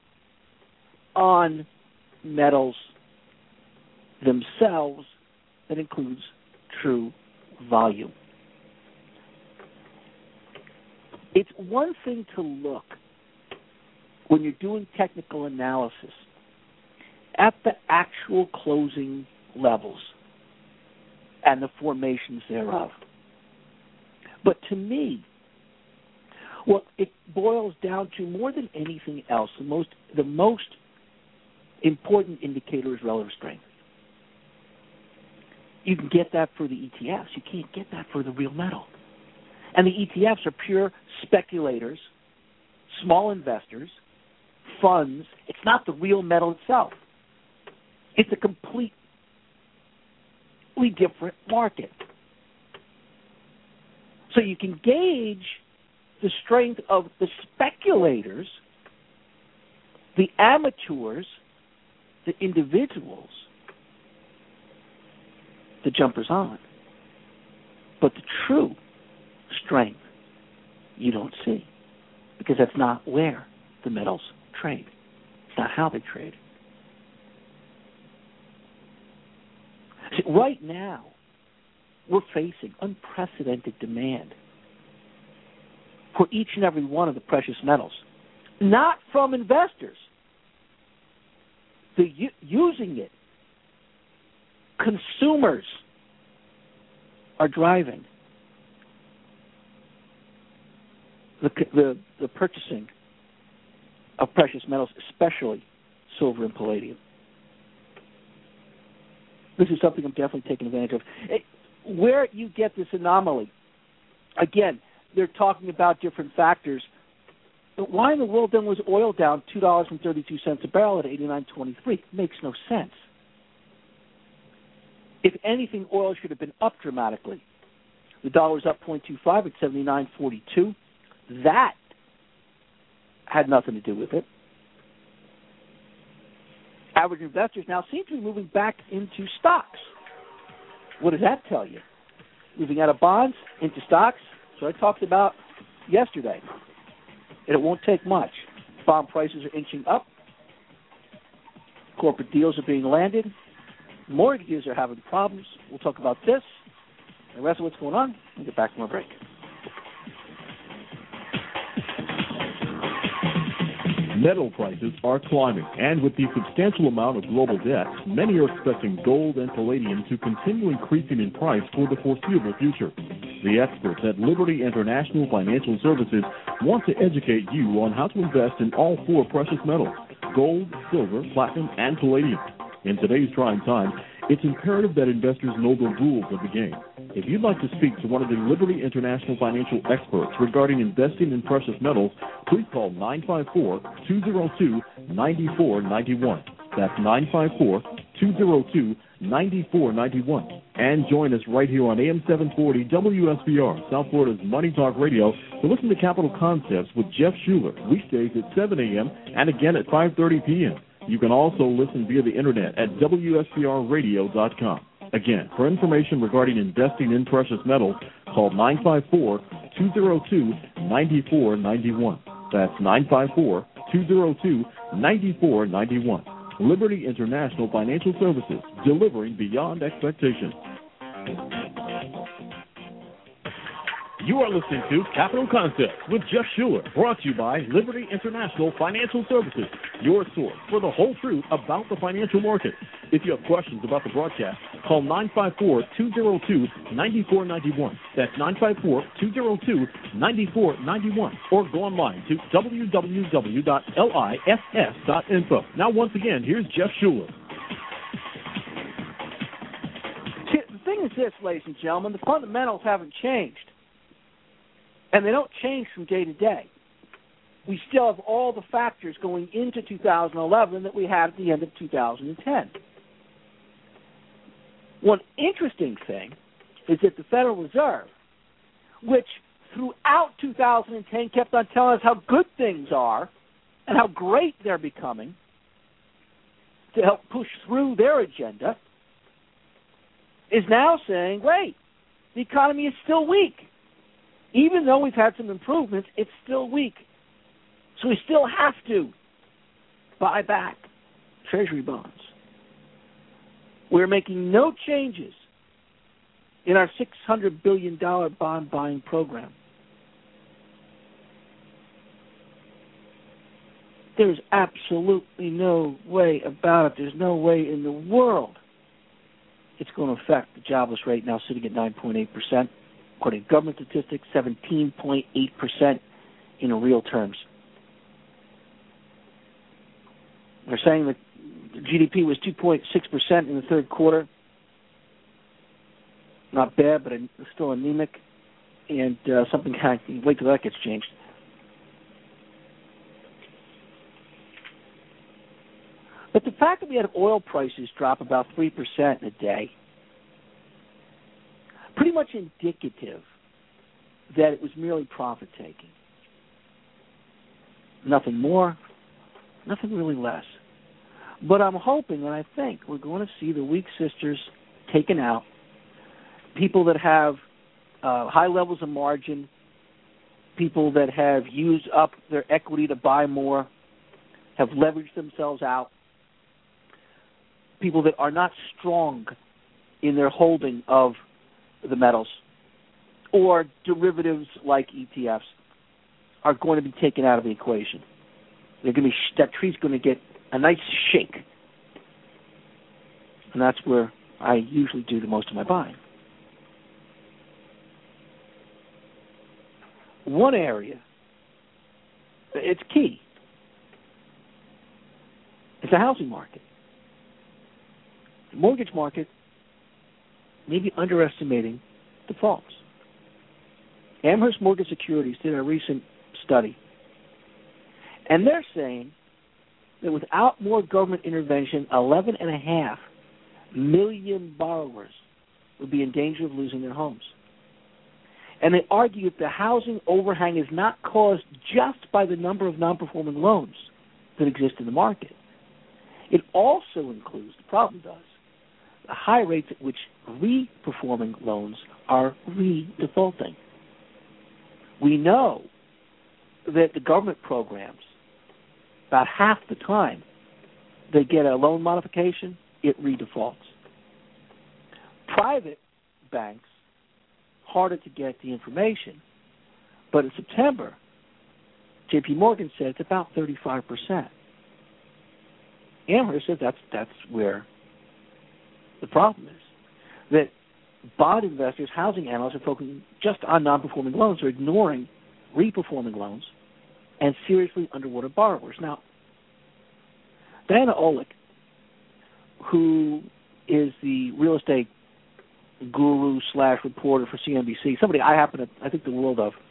on metals themselves that includes true volume. It's one thing to look, when you're doing technical analysis, at the actual closing levels and the formations thereof. But to me, what it boils down to more than anything else, the most the most important indicator is relative strength. You can get that for the E T Fs. You can't get that for the real metal. And the E T Fs are pure speculators, small investors, funds. It's not the real metal itself. It's a completely different market. So you can gauge the strength of the speculators, the amateurs, the individuals, the jumpers on. But the true strength you don't see, because that's not where the metals trade. It's not how they trade. See, right now, we're facing unprecedented demand for each and every one of the precious metals, not from investors. They're u- using it. Consumers are driving the, the, the purchasing of precious metals, especially silver and palladium. This is something I'm definitely taking advantage of. It, where you get this anomaly, again, they're talking about different factors. But why in the world then was oil down two dollars and thirty-two cents a barrel at eighty-nine twenty-three? Makes no sense. If anything, oil should have been up dramatically. The dollar was up zero point two five at seventy-nine forty-two. That had nothing to do with it. Average investors now seem to be moving back into stocks. What does that tell you? Moving out of bonds into stocks. So I talked about yesterday. And it won't take much. Bond prices are inching up. Corporate deals are being landed. Mortgages are having problems. We'll talk about this and the rest of what's going on. We'll get back from our break. Metal prices are climbing, and with the substantial amount of global debt, many are expecting gold and palladium to continue increasing in price for the foreseeable future. The experts at Liberty International Financial Services want to educate you on how to invest in all four precious metals: gold, silver, platinum, and palladium. In today's trying time, it's imperative that investors know the rules of the game. If you'd like to speak to one of the Liberty International financial experts regarding investing in precious metals, please call nine five four, two zero two, nine four nine one. That's nine five four, two zero two, nine four nine one. And join us right here on A M seven forty W S B R, South Florida's Money Talk Radio, to listen to Capital Concepts with Jeff Schuler, weekdays at seven a.m. and again at five thirty p.m. You can also listen via the internet at W S B R radio dot com. Again, for information regarding investing in precious metals, call nine five four, two zero two, nine four nine one. That's nine five four, two zero two, nine four nine one. Liberty International Financial Services, delivering beyond expectations. You are listening to Capital Concepts with Jeff Schuler, brought to you by Liberty International Financial Services, your source for the whole truth about the financial market. If you have questions about the broadcast, call nine five four, two zero two, nine four nine one. That's nine five four, two zero two, nine four nine one. Or go online to w w w dot liff dot info. Now, once again, here's Jeff Schuler. See, the thing is this, ladies and gentlemen, the fundamentals haven't changed. And they don't change from day to day. We still have all the factors going into two thousand eleven that we had at the end of two thousand ten. One interesting thing is that the Federal Reserve, which throughout two thousand ten kept on telling us how good things are and how great they're becoming to help push through their agenda, is now saying, wait, the economy is still weak. Even though we've had some improvements, it's still weak. So we still have to buy back Treasury bonds. We're making no changes in our six hundred billion dollars bond buying program. There's absolutely no way about it. There's no way in the world it's going to affect the jobless rate, now sitting at nine point eight percent. According to government statistics, seventeen point eight percent in real terms. They're saying that G D P was two point six percent in the third quarter. Not bad, but still anemic. And uh, something kind of, wait till that gets changed. But the fact that we had oil prices drop about three percent in a day, pretty much indicative that it was merely profit-taking. Nothing more, nothing really less. But I'm hoping and I think we're going to see the weak sisters taken out, people that have uh, high levels of margin, people that have used up their equity to buy more, have leveraged themselves out, people that are not strong in their holding of the metals or derivatives like E T Fs are going to be taken out of the equation. They're going to be, that tree's going to get a nice shake. And that's where I usually do the most of my buying. One area, it's key, it's the housing market. The mortgage market may be underestimating defaults. Amherst Mortgage Securities did a recent study, and they're saying that without more government intervention, eleven and a half million borrowers would be in danger of losing their homes. And they argue that the housing overhang is not caused just by the number of non-performing loans that exist in the market. It also includes, the problem does, the high rates at which re-performing loans are re-defaulting. We know that the government programs, about half the time they get a loan modification, it re-defaults. Private banks, harder to get the information, but in September, J P Morgan said it's about thirty-five percent. Amherst said that's that's where the problem is. That bond investors, housing analysts are focusing just on non-performing loans. They're ignoring re-performing loans and seriously underwater borrowers. Now, Diana Olick, who is the real estate guru slash reporter for C N B C, somebody I happen to I think the world of,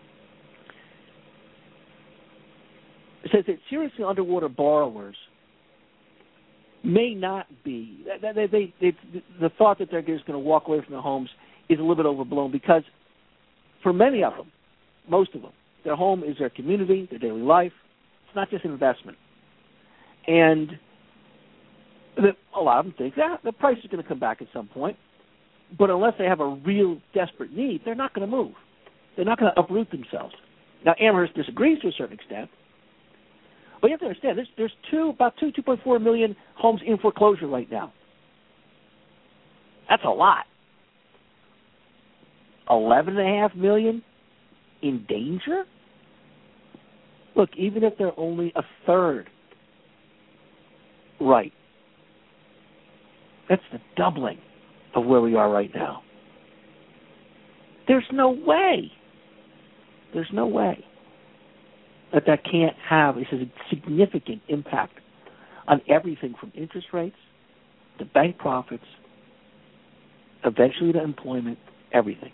says that seriously underwater borrowers may not be, they, they, they, the thought that they're just going to walk away from their homes is a little bit overblown, because for many of them, most of them, their home is their community, their daily life. It's not just an investment. And the, a lot of them think that the price is going to come back at some point, but unless they have a real desperate need, they're not going to move. They're not going to uproot themselves. Now, Amherst disagrees to a certain extent, but you have to understand, there's, there's two, about two, two point four million homes in foreclosure right now. That's a lot. Eleven and a half million in danger? Look, even if they're only a third right, that's the doubling of where we are right now. There's no way, there's no way that that can't have a significant impact on everything from interest rates to bank profits, eventually to employment, everything.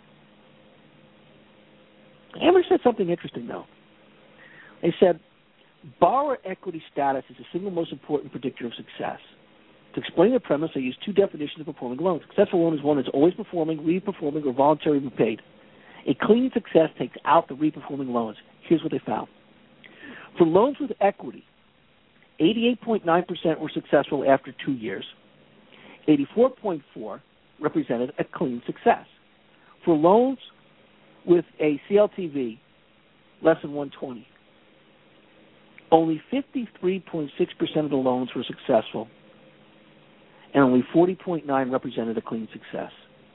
Amherst said something interesting, though. They said, borrower equity status is the single most important predictor of success. To explain the premise, they use two definitions of performing loans. A successful loan is one that's always performing, re-performing, or voluntarily repaid. A clean success takes out the re-performing loans. Here's what they found. For loans with equity, eighty-eight point nine percent were successful after two years. eighty-four point four represented a clean success. For loans with a C L T V less than one twenty, only fifty-three point six percent of the loans were successful, and only forty point nine represented a clean success.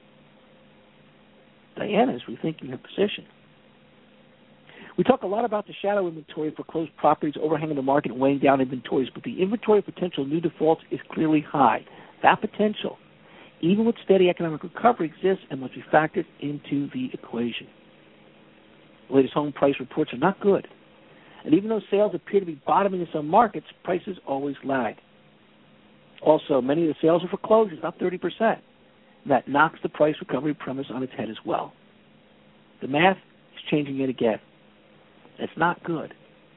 Diana is rethinking her position. We talk a lot about the shadow inventory of foreclosed properties overhanging the market and weighing down inventories, but the inventory of potential new defaults is clearly high. That potential, even with steady economic recovery, exists and must be factored into the equation. The latest home price reports are not good. And even though sales appear to be bottoming in some markets, prices always lag. Also, many of the sales are foreclosures, about thirty percent. That knocks the price recovery premise on its head as well. The math is changing yet again. It's not good.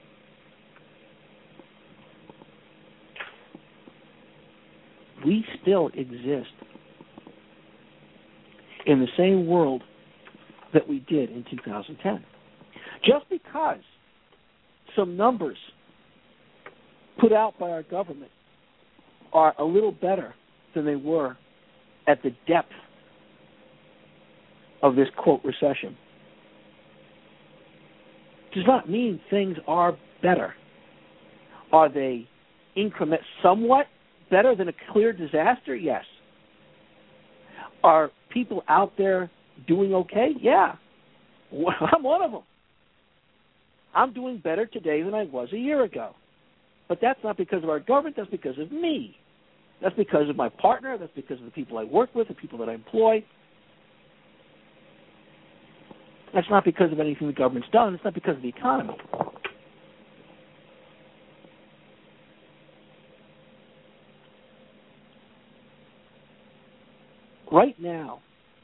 We still exist in the same world that we did in two thousand ten. Just because some numbers put out by our government are a little better than they were at the depth of this, quote, recession, does not mean things are better. Are they increment somewhat better than a clear disaster? Yes. Are people out there doing okay? Yeah. I'm one of them. I'm doing better today than I was a year ago. But that's not because of our government. That's because of me. That's because of my partner. That's because of the people I work with, the people that I employ. That's not because of anything the government's done. It's not because of the economy. Right now,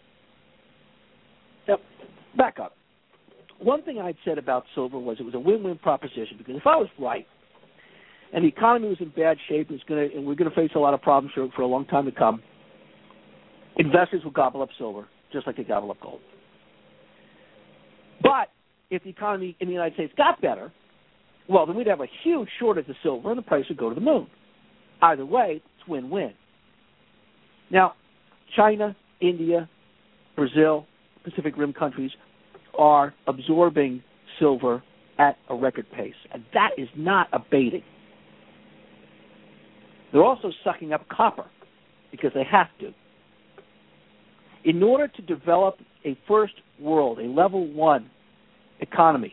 now, back up. One thing I'd said about silver was it was a win-win proposition, because if I was right and the economy was in bad shape and, it's gonna, and we're going to face a lot of problems for, for a long time to come, investors will gobble up silver just like they gobble up gold. But if the economy in the United States got better, well, then we'd have a huge shortage of silver and the price would go to the moon. Either way, it's win-win. Now, China, India, Brazil, Pacific Rim countries are absorbing silver at a record pace, and that is not abating. They're also sucking up copper because they have to. In order to develop a first world, a level one economy,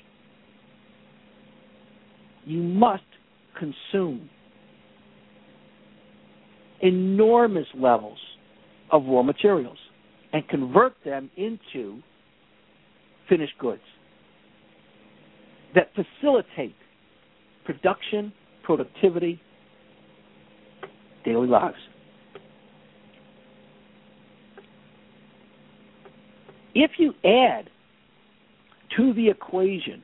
you must consume enormous levels of raw materials and convert them into finished goods that facilitate production, productivity, daily lives. If you add to the equation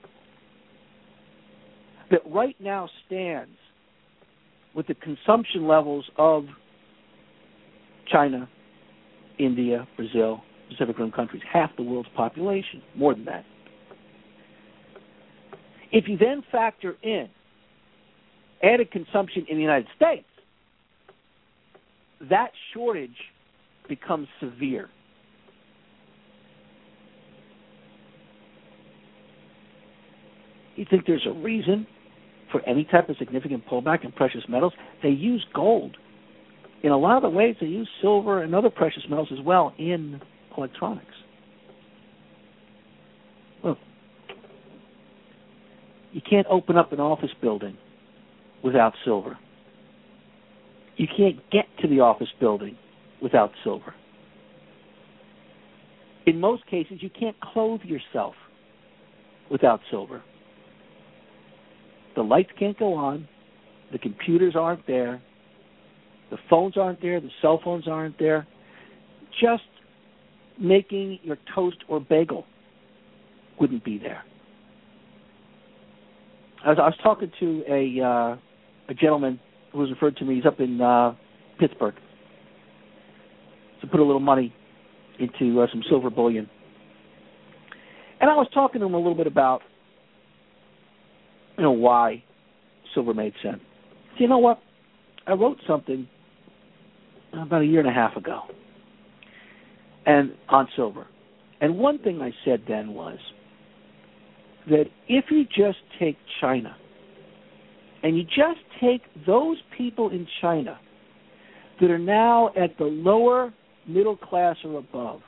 that right now stands with the consumption levels of China, India, Brazil, Pacific Rim countries, half the world's population, more than that. If you then factor in added consumption in the United States, that shortage becomes severe. You think there's a reason for any type of significant pullback in precious metals? They use gold. In a lot of the ways, they use silver and other precious metals as well in electronics. Look, you can't open up an office building without silver. You can't get to the office building without silver. In most cases, you can't clothe yourself without silver. The lights can't go on. The computers aren't there. The phones aren't there. The cell phones aren't there. Just making your toast or bagel wouldn't be there. I was, I was talking to a uh, a gentleman who was referred to me. He's up in uh, Pittsburgh to put a little money into uh, some silver bullion. And I was talking to him a little bit about, you know, why silver made sense. So you know what? I wrote something about a year and a half ago and on silver. And one thing I said then was that if you just take China and you just take those people in China that are now at the lower middle class or above,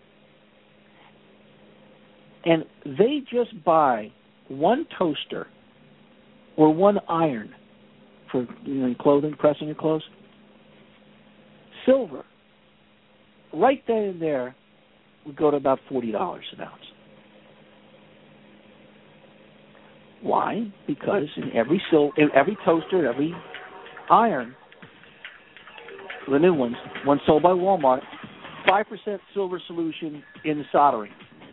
and they just buy one toaster or one iron for, you know, clothing, pressing your clothes, silver, right then and there, would go to about forty dollars an ounce. Why? Because in every sil- in every toaster, every iron, the new ones, one sold by Walmart, five percent silver solution in the soldering.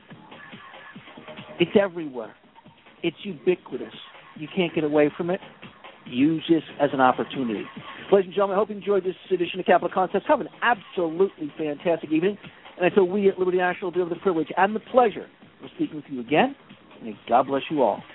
It's everywhere. It's ubiquitous. You can't get away from it. Use this as an opportunity. Ladies and gentlemen, I hope you enjoyed this edition of Capital Concepts. Have an absolutely fantastic evening. And until we at Liberty National do have the privilege and the pleasure of speaking with you again, may God bless you all.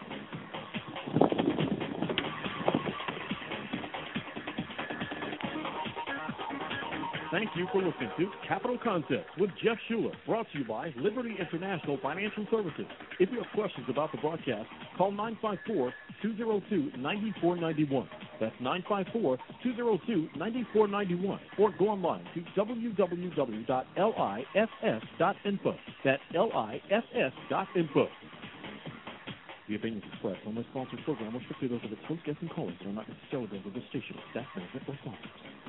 Thank you for listening to Capital Concepts with Jeff Schuler, brought to you by Liberty International Financial Services. If you have questions about the broadcast, call nine five four, two oh two, nine four nine one. That's nine five four, two oh two, nine four nine one. Or go online to w w w dot liff dot info. That's liff dot info. The opinions expressed on this sponsored program are strictly those of its host, guests, and callers and are not necessarily those of the station, staff, management, or sponsors.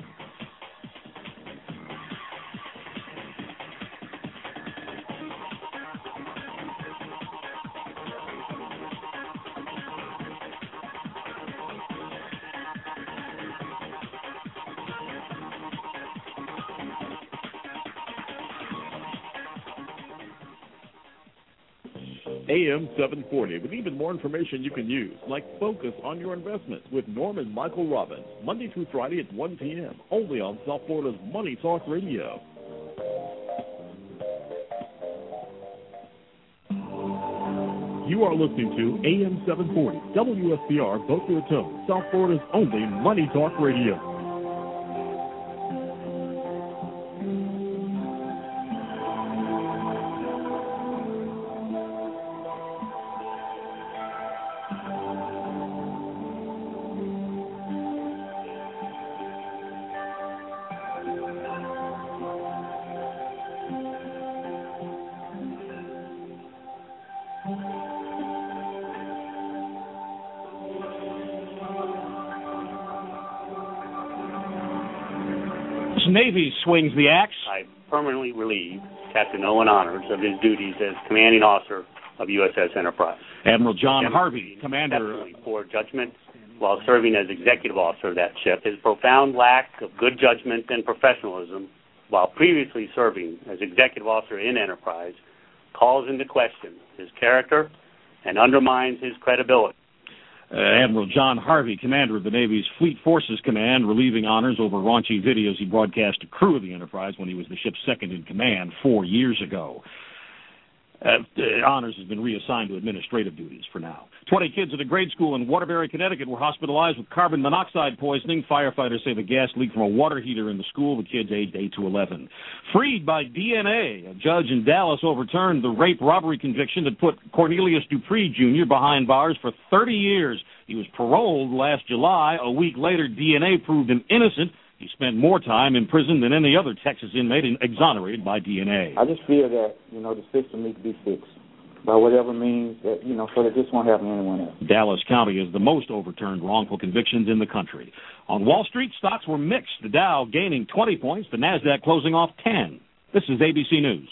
A M seven forty with even more information you can use, like Focus on Your Investments with Norman Michael Robbins, Monday through Friday at one p.m., only on South Florida's Money Talk Radio. You are listening to A M seven forty, W S B R Boca Raton, South Florida's only Money Talk Radio. Navy swings the axe. I permanently relieve Captain Owen Honors of his duties as commanding officer of U S S Enterprise. Admiral John Harvey, commander. Poor judgment while serving as executive officer of that ship. His profound lack of good judgment and professionalism while previously serving as executive officer in Enterprise calls into question his character and undermines his credibility. Uh, Admiral John Harvey, commander of the Navy's Fleet Forces Command, relieving honors over raunchy videos he broadcast to crew of the Enterprise when he was the ship's second in command four years ago. Uh, honors has been reassigned to administrative duties for now. Twenty kids at a grade school in Waterbury, Connecticut were hospitalized with carbon monoxide poisoning. Firefighters say the gas leaked from a water heater in the school. The kids aged eight to eleven. Freed by D N A, a judge in Dallas overturned the rape robbery conviction that put Cornelius Dupree Junior behind bars for thirty years. He was paroled last July. A week later, D N A proved him innocent. He spent more time in prison than any other Texas inmate and exonerated by D N A. I just feel that, you know, the system needs to be fixed by whatever means, that, you know, so that this won't happen to anyone else. Dallas County is the most overturned wrongful convictions in the country. On Wall Street, stocks were mixed. The Dow gaining twenty points, the NASDAQ closing off ten. This is A B C News.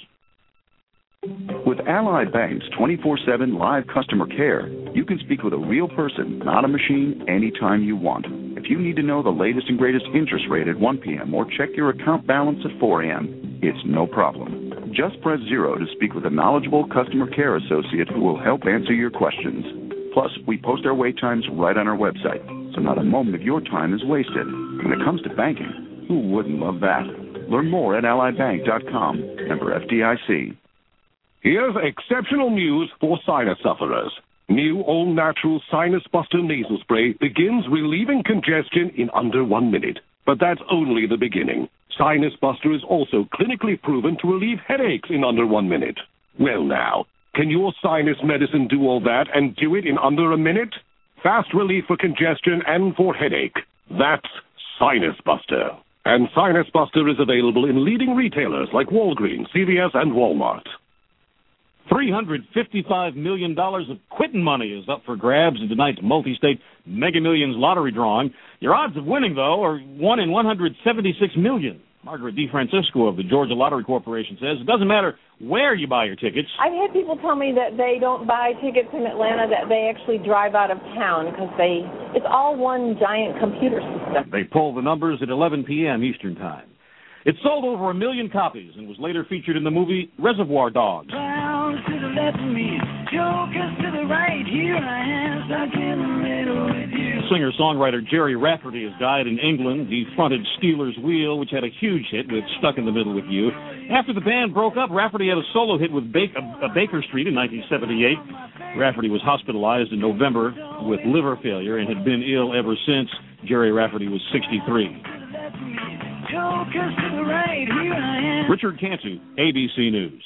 With Ally Bank's twenty-four seven live customer care, you can speak with a real person, not a machine, anytime you want. If you need to know the latest and greatest interest rate at one p.m. or check your account balance at four a.m., it's no problem. Just press zero to speak with a knowledgeable customer care associate who will help answer your questions. Plus, we post our wait times right on our website, so not a moment of your time is wasted. When it comes to banking, who wouldn't love that? Learn more at ally bank dot com, member F D I C. Here's exceptional news for sinus sufferers. New all-natural Sinus Buster nasal spray begins relieving congestion in under one minute. But that's only the beginning. Sinus Buster is also clinically proven to relieve headaches in under one minute. Well now, can your sinus medicine do all that and do it in under a minute? Fast relief for congestion and for headache. That's Sinus Buster. And Sinus Buster is available in leading retailers like Walgreens, C V S, and Walmart. three hundred fifty-five million dollars of quitting money is up for grabs in tonight's multi-state Mega Millions lottery drawing. Your odds of winning, though, are one in one hundred seventy-six million. Margaret DeFrancisco of the Georgia Lottery Corporation says it doesn't matter where you buy your tickets. I've had people tell me that they don't buy tickets in Atlanta, that they actually drive out of town because they it's all one giant computer system. They pull the numbers at eleven p.m. Eastern Time. It sold over a million copies and was later featured in the movie Reservoir Dogs. Clowns to the left of me, jokers to the right. Here I am, stuck in the middle with you. Singer-songwriter Jerry Rafferty has died in England. He fronted Stealers Wheel, which had a huge hit with Stuck in the Middle with You. After the band broke up, Rafferty had a solo hit with Baker, uh, Baker Street in nineteen seventy-eight. Rafferty was hospitalized in November with liver failure and had been ill ever since. Jerry Rafferty was sixty-three. Richard Cantu, A B C News.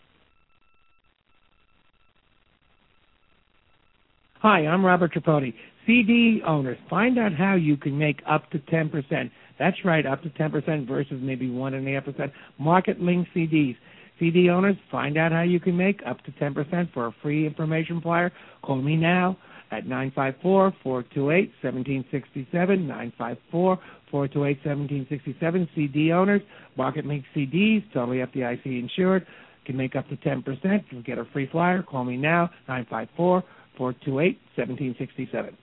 Hi, I'm Robert Tripodi. C D owners, find out how you can make up to ten percent. That's right, up to ten percent versus maybe one point five percent. Market-linked C Ds. C D owners, find out how you can make up to ten percent for a free information flyer. Call me now at nine five four, four two eight, one seven six seven, nine five four, four two eight, one seven six seven. C D owners, market-linked C Ds, totally F D I C insured, can make up to ten percent. You'll get a free flyer. Call me now, nine five four, four two eight, one seven six seven.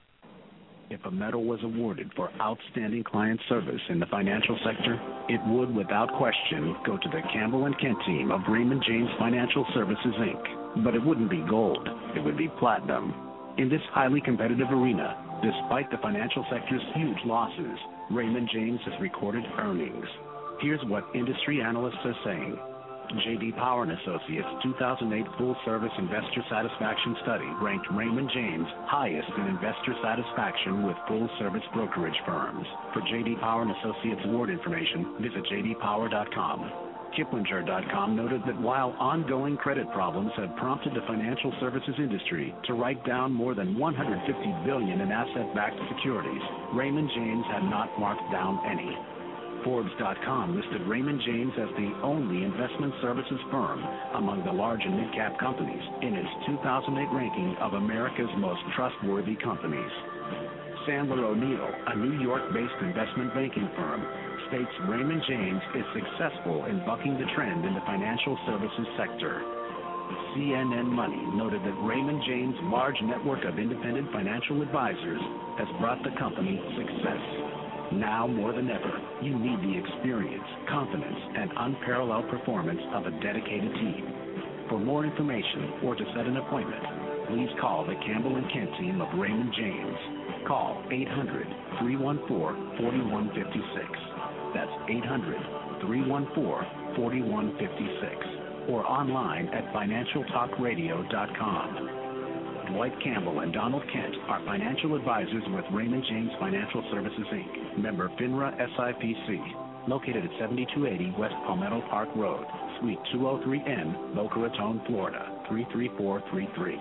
If a medal was awarded for outstanding client service in the financial sector, it would, without question, go to the Campbell and Kent team of Raymond James Financial Services, Incorporated. But it wouldn't be gold. It would be platinum. In this highly competitive arena, despite the financial sector's huge losses, Raymond James has recorded earnings. Here's what industry analysts are saying. J D Power and Associates' two thousand eight full-service investor satisfaction study ranked Raymond James highest in investor satisfaction with full-service brokerage firms. For J D Power and Associates award information, visit j d power dot com. Kiplinger dot com noted that while ongoing credit problems had prompted the financial services industry to write down more than one hundred fifty billion dollars in asset-backed securities, Raymond James had not marked down any. Forbes dot com listed Raymond James as the only investment services firm among the large and mid-cap companies in its two thousand eight ranking of America's most trustworthy companies. Sandler O'Neill, a New York-based investment banking firm, states Raymond James is successful in bucking the trend in the financial services sector. C N N Money noted that Raymond James' large network of independent financial advisors has brought the company success. Now more than ever, you need the experience, confidence, and unparalleled performance of a dedicated team. For more information or to set an appointment, please call the Campbell and Kent team of Raymond James. Call eight hundred, three one four, four one five six. That's eight hundred, three one four, four one five six. Or online at financial talk radio dot com. Dwight Campbell and Donald Kent are financial advisors with Raymond James Financial Services, Incorporated. Member FINRA S I P C. Located at seventy-two eighty West Palmetto Park Road, Suite two oh three N, Boca Raton, Florida, three three four three three.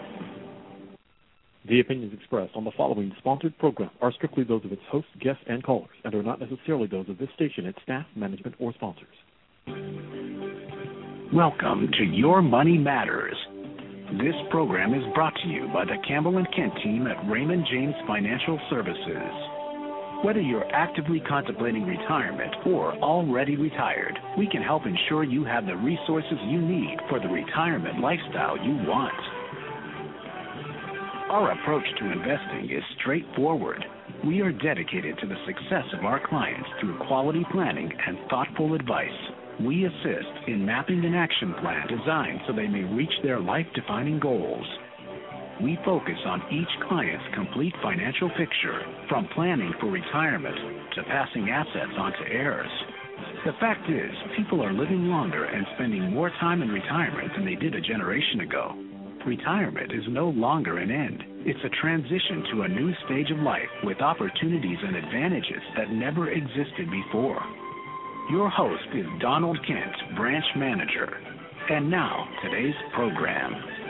The opinions expressed on the following sponsored program are strictly those of its hosts, guests, and callers, and are not necessarily those of this station, its staff, management, or sponsors. Welcome to Your Money Matters. This program is brought to you by the Campbell and Kent team at Raymond James Financial Services. Whether you're actively contemplating retirement or already retired, we can help ensure you have the resources you need for the retirement lifestyle you want. Our approach to investing is straightforward. We are dedicated to the success of our clients through quality planning and thoughtful advice. We assist in mapping an action plan designed so they may reach their life-defining goals. We focus on each client's complete financial picture, from planning for retirement to passing assets on to heirs. The fact is, people are living longer and spending more time in retirement than they did a generation ago. Retirement is no longer an end. It's a transition to a new stage of life with opportunities and advantages that never existed before. Your host is Donald Kent, Branch Manager. And now, today's program.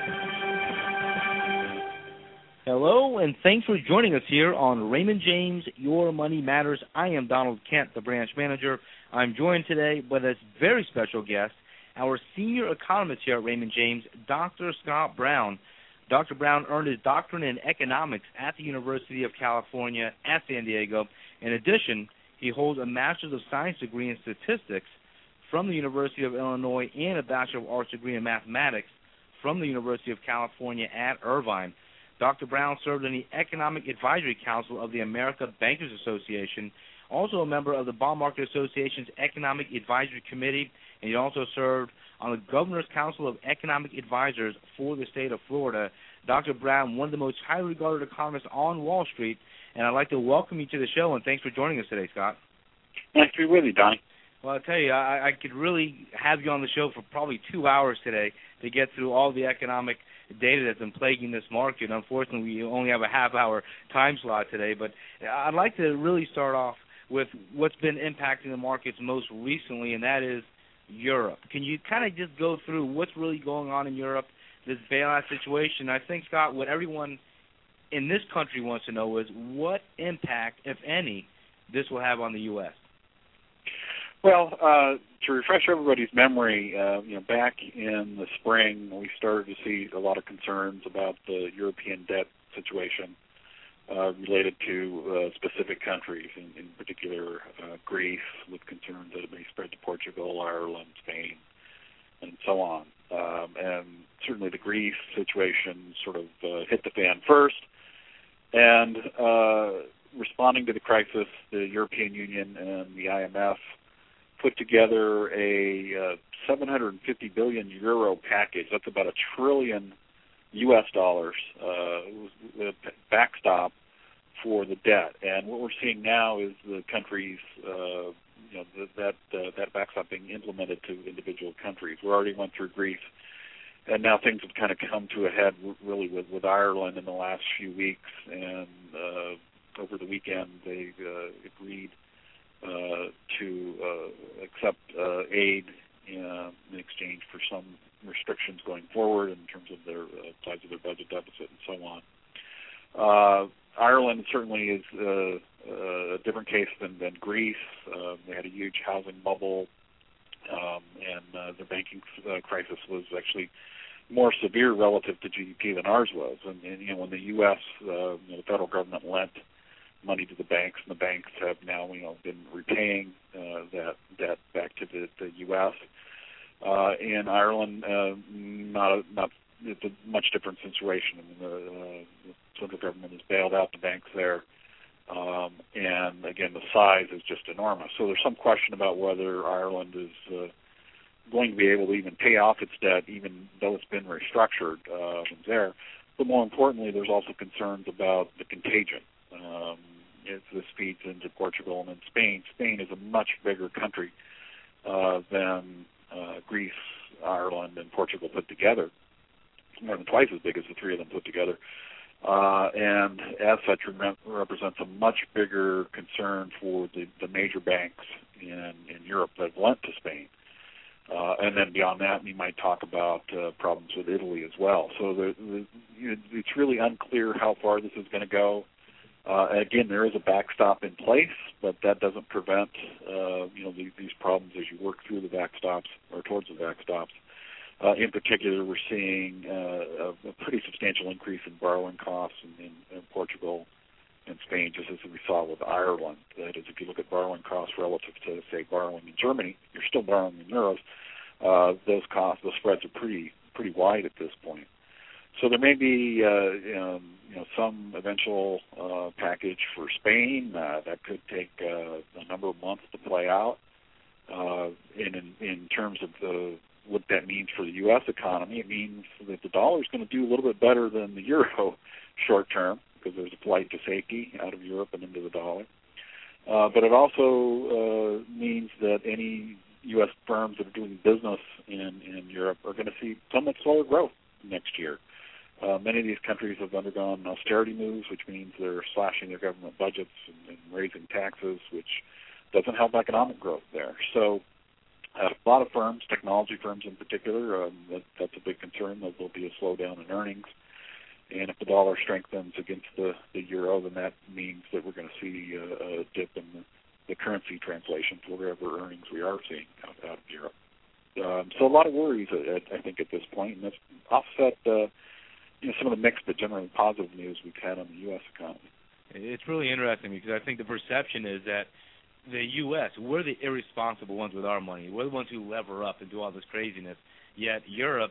Hello, and thanks for joining us here on Raymond James, Your Money Matters. I am Donald Kent, the Branch Manager. I'm joined today by this very special guest, our senior economist here at Raymond James, Doctor Scott Brown. Doctor Brown earned his doctorate in economics at the University of California at San Diego. In addition, he holds a Master's of Science degree in statistics from the University of Illinois and a Bachelor of Arts degree in mathematics from the University of California at Irvine. Doctor Brown served in the Economic Advisory Council of the American Bankers Association, also a member of the Bond Market Association's Economic Advisory Committee, and he also served on the Governor's Council of Economic Advisors for the state of Florida. Doctor Brown, one of the most highly regarded economists on Wall Street, and I'd like to welcome you to the show, and thanks for joining us today, Scott. Nice to be with you, Donnie. Well, I'll tell you, I, I could really have you on the show for probably two hours today to get through all the economic data that's been plaguing this market. Unfortunately, we only have a half-hour time slot today, but I'd like to really start off with what's been impacting the markets most recently, and that is Europe. Can you kind of just go through what's really going on in Europe, this bailout situation? I think, Scott, what everyone in this country wants to know is what impact, if any, this will have on the U S Well, uh, to refresh everybody's memory, uh, you know, back in the spring, we started to see a lot of concerns about the European debt situation uh, related to uh, specific countries, in, in particular uh, Greece, with concerns that it may spread to Portugal, Ireland, Spain, and so on. Um, and certainly the Greece situation sort of uh, hit the fan first. And uh, responding to the crisis, the European Union and the I M F put together a uh, seven hundred fifty billion euro package. That's about a trillion U S dollars uh, the backstop for the debt. And what we're seeing now is the countries, uh, you know, th- that uh, that backstop being implemented to individual countries. We already went through Greece, and now things have kind of come to a head really with, with Ireland in the last few weeks. And uh, over the weekend, they uh, agreed Uh, to uh, accept uh, aid uh, in exchange for some restrictions going forward in terms of their uh, size of their budget deficit and so on. Uh, Ireland certainly is uh, a different case than, than Greece. Uh, they had a huge housing bubble, um, and uh, the banking uh, crisis was actually more severe relative to G D P than ours was. And, and you know, when the U S, uh, you know, the federal government lent money to the banks, and the banks have now, you know, been repaying uh, that debt back to the, the U S. Uh, in Ireland, uh, not a, not it's a much different situation. I mean, the, uh, the central government has bailed out the banks there, um, and again, the size is just enormous. So there's some question about whether Ireland is uh, going to be able to even pay off its debt, even though it's been restructured uh, there. But more importantly, there's also concerns about the contagion. Um, as this feeds into Portugal and then Spain. Spain is a much bigger country uh, than uh, Greece, Ireland, and Portugal put together. It's more than twice as big as the three of them put together. Uh, and as such, rem- represents a much bigger concern for the, the major banks in, in Europe that have lent to Spain. Uh, and then beyond that, we might talk about uh, problems with Italy as well. So the, the, you know, it's really unclear how far this is going to go. Uh, again, there is a backstop in place, but that doesn't prevent uh, you know these, these problems as you work through the backstops or towards the backstops. Uh, in particular, we're seeing uh, a, a pretty substantial increase in borrowing costs in, in, in Portugal and Spain, just as we saw with Ireland. That is, if you look at borrowing costs relative to, say, borrowing in Germany, you're still borrowing in euros. Uh, those costs, those spreads are pretty pretty wide at this point. So there may be, uh, um, you know, some eventual uh, package for Spain uh, that could take uh, a number of months to play out. Uh, in, in in terms of the what that means for the U S economy, it means that the dollar is going to do a little bit better than the euro short term because there's a flight to safety out of Europe and into the dollar. Uh, but it also uh, means that any U S firms that are doing business in, in Europe are going to see somewhat slower growth next year. Uh, many of these countries have undergone austerity moves, which means they're slashing their government budgets and, and raising taxes, which doesn't help economic growth there. So uh, a lot of firms, technology firms in particular, um, that, that's a big concern that there'll be a slowdown in earnings. And if the dollar strengthens against the, the euro, then that means that we're going to see a, a dip in the, the currency translation for whatever earnings we are seeing out, out of Europe. Um, so a lot of worries, I, I think, at this point, and that's offset uh, you know, some of the mixed but generally positive news we've had on the U S economy. It's really interesting because I think the perception is that the U S, we're the irresponsible ones with our money. We're the ones who lever up and do all this craziness. Yet Europe,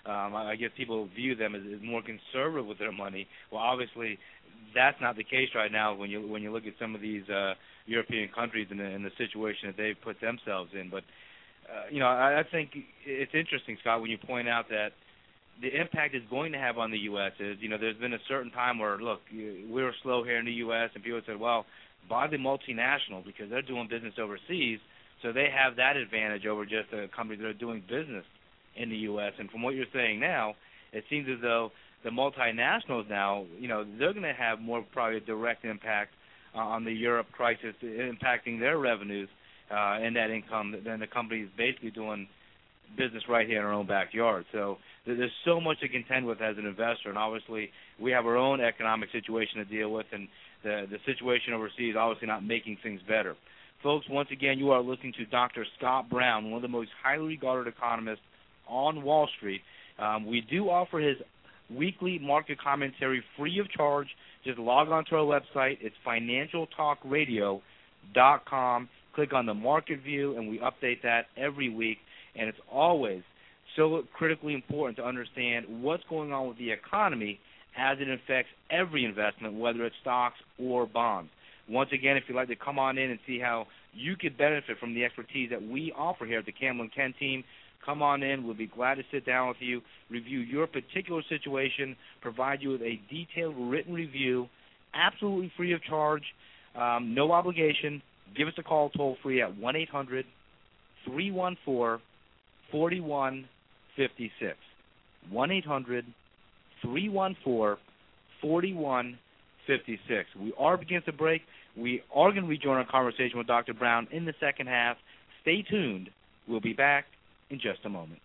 Um, I guess people view them as, as more conservative with their money. Well, obviously, that's not the case right now when you when you look at some of these uh, European countries and the, and the situation that they've put themselves in. But uh, you know, I, I think it's interesting, Scott, when you point out that the impact it's going to have on the U S is, you know, there's been a certain time where, look, we were slow here in the U S, and people said, well, buy the multinational because they're doing business overseas, so they have that advantage over just the companies that are doing business in the U S. And from what you're saying now, it seems as though the multinationals now, you know, they're going to have more probably a direct impact uh, on the Europe crisis, impacting their revenues uh, and that income than the companies basically doing business right here in our own backyard. So there's so much to contend with as an investor, and obviously we have our own economic situation to deal with, and the, the situation overseas is obviously not making things better. Folks, once again, you are listening to Doctor Scott Brown, one of the most highly regarded economists on Wall Street. Um, we do offer his weekly market commentary free of charge. Just log on to our website. It's financial talk radio dot com. Click on the market view, and we update that every week. And it's always so critically important to understand what's going on with the economy as it affects every investment, whether it's stocks or bonds. Once again, if you'd like to come on in and see how you could benefit from the expertise that we offer here at the Campbell and Kent team, come on in. We'll be glad to sit down with you, review your particular situation, provide you with a detailed written review, absolutely free of charge, um, no obligation. Give us a call toll free at one eight hundred three one four four one five six. one eight hundred three one four four one five six. We are up against a break. We are going to rejoin our conversation with Doctor Brown in the second half. Stay tuned. We'll be back in just a moment.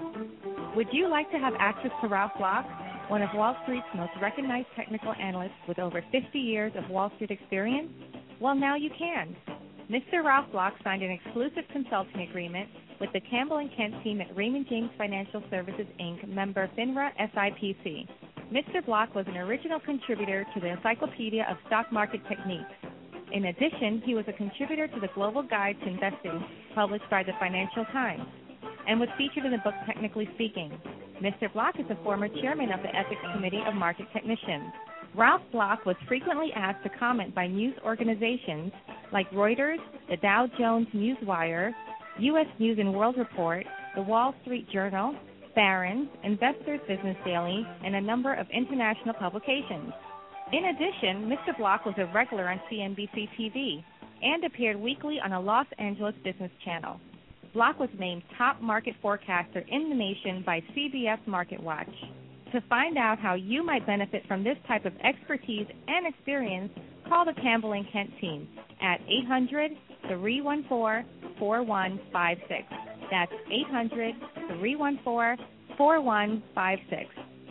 Would you like to have access to Ralph Block, one of Wall Street's most recognized technical analysts with over fifty years of Wall Street experience? Well, now you can. Mister Ralph Block signed an exclusive consulting agreement with the Campbell and Kent team at Raymond James Financial Services, Incorporated, member FINRA S I P C. Mister Block was an original contributor to the Encyclopedia of Stock Market Techniques. In addition, he was a contributor to the Global Guide to Investing, published by the Financial Times, and was featured in the book Technically Speaking. Mister Block is a former chairman of the Ethics Committee of Market Technicians. Ralph Block was frequently asked to comment by news organizations like Reuters, the Dow Jones Newswire, U S News and World Report, the Wall Street Journal, Barron's, Investors Business Daily, and a number of international publications. In addition, Mister Block was a regular on C N B C T V and appeared weekly on a Los Angeles business channel. Block was named top market forecaster in the nation by C B S Market Watch. To find out how you might benefit from this type of expertise and experience, call the Campbell and Kent team at eight hundred three one four four one five six. That's eight hundred three one four four one five six.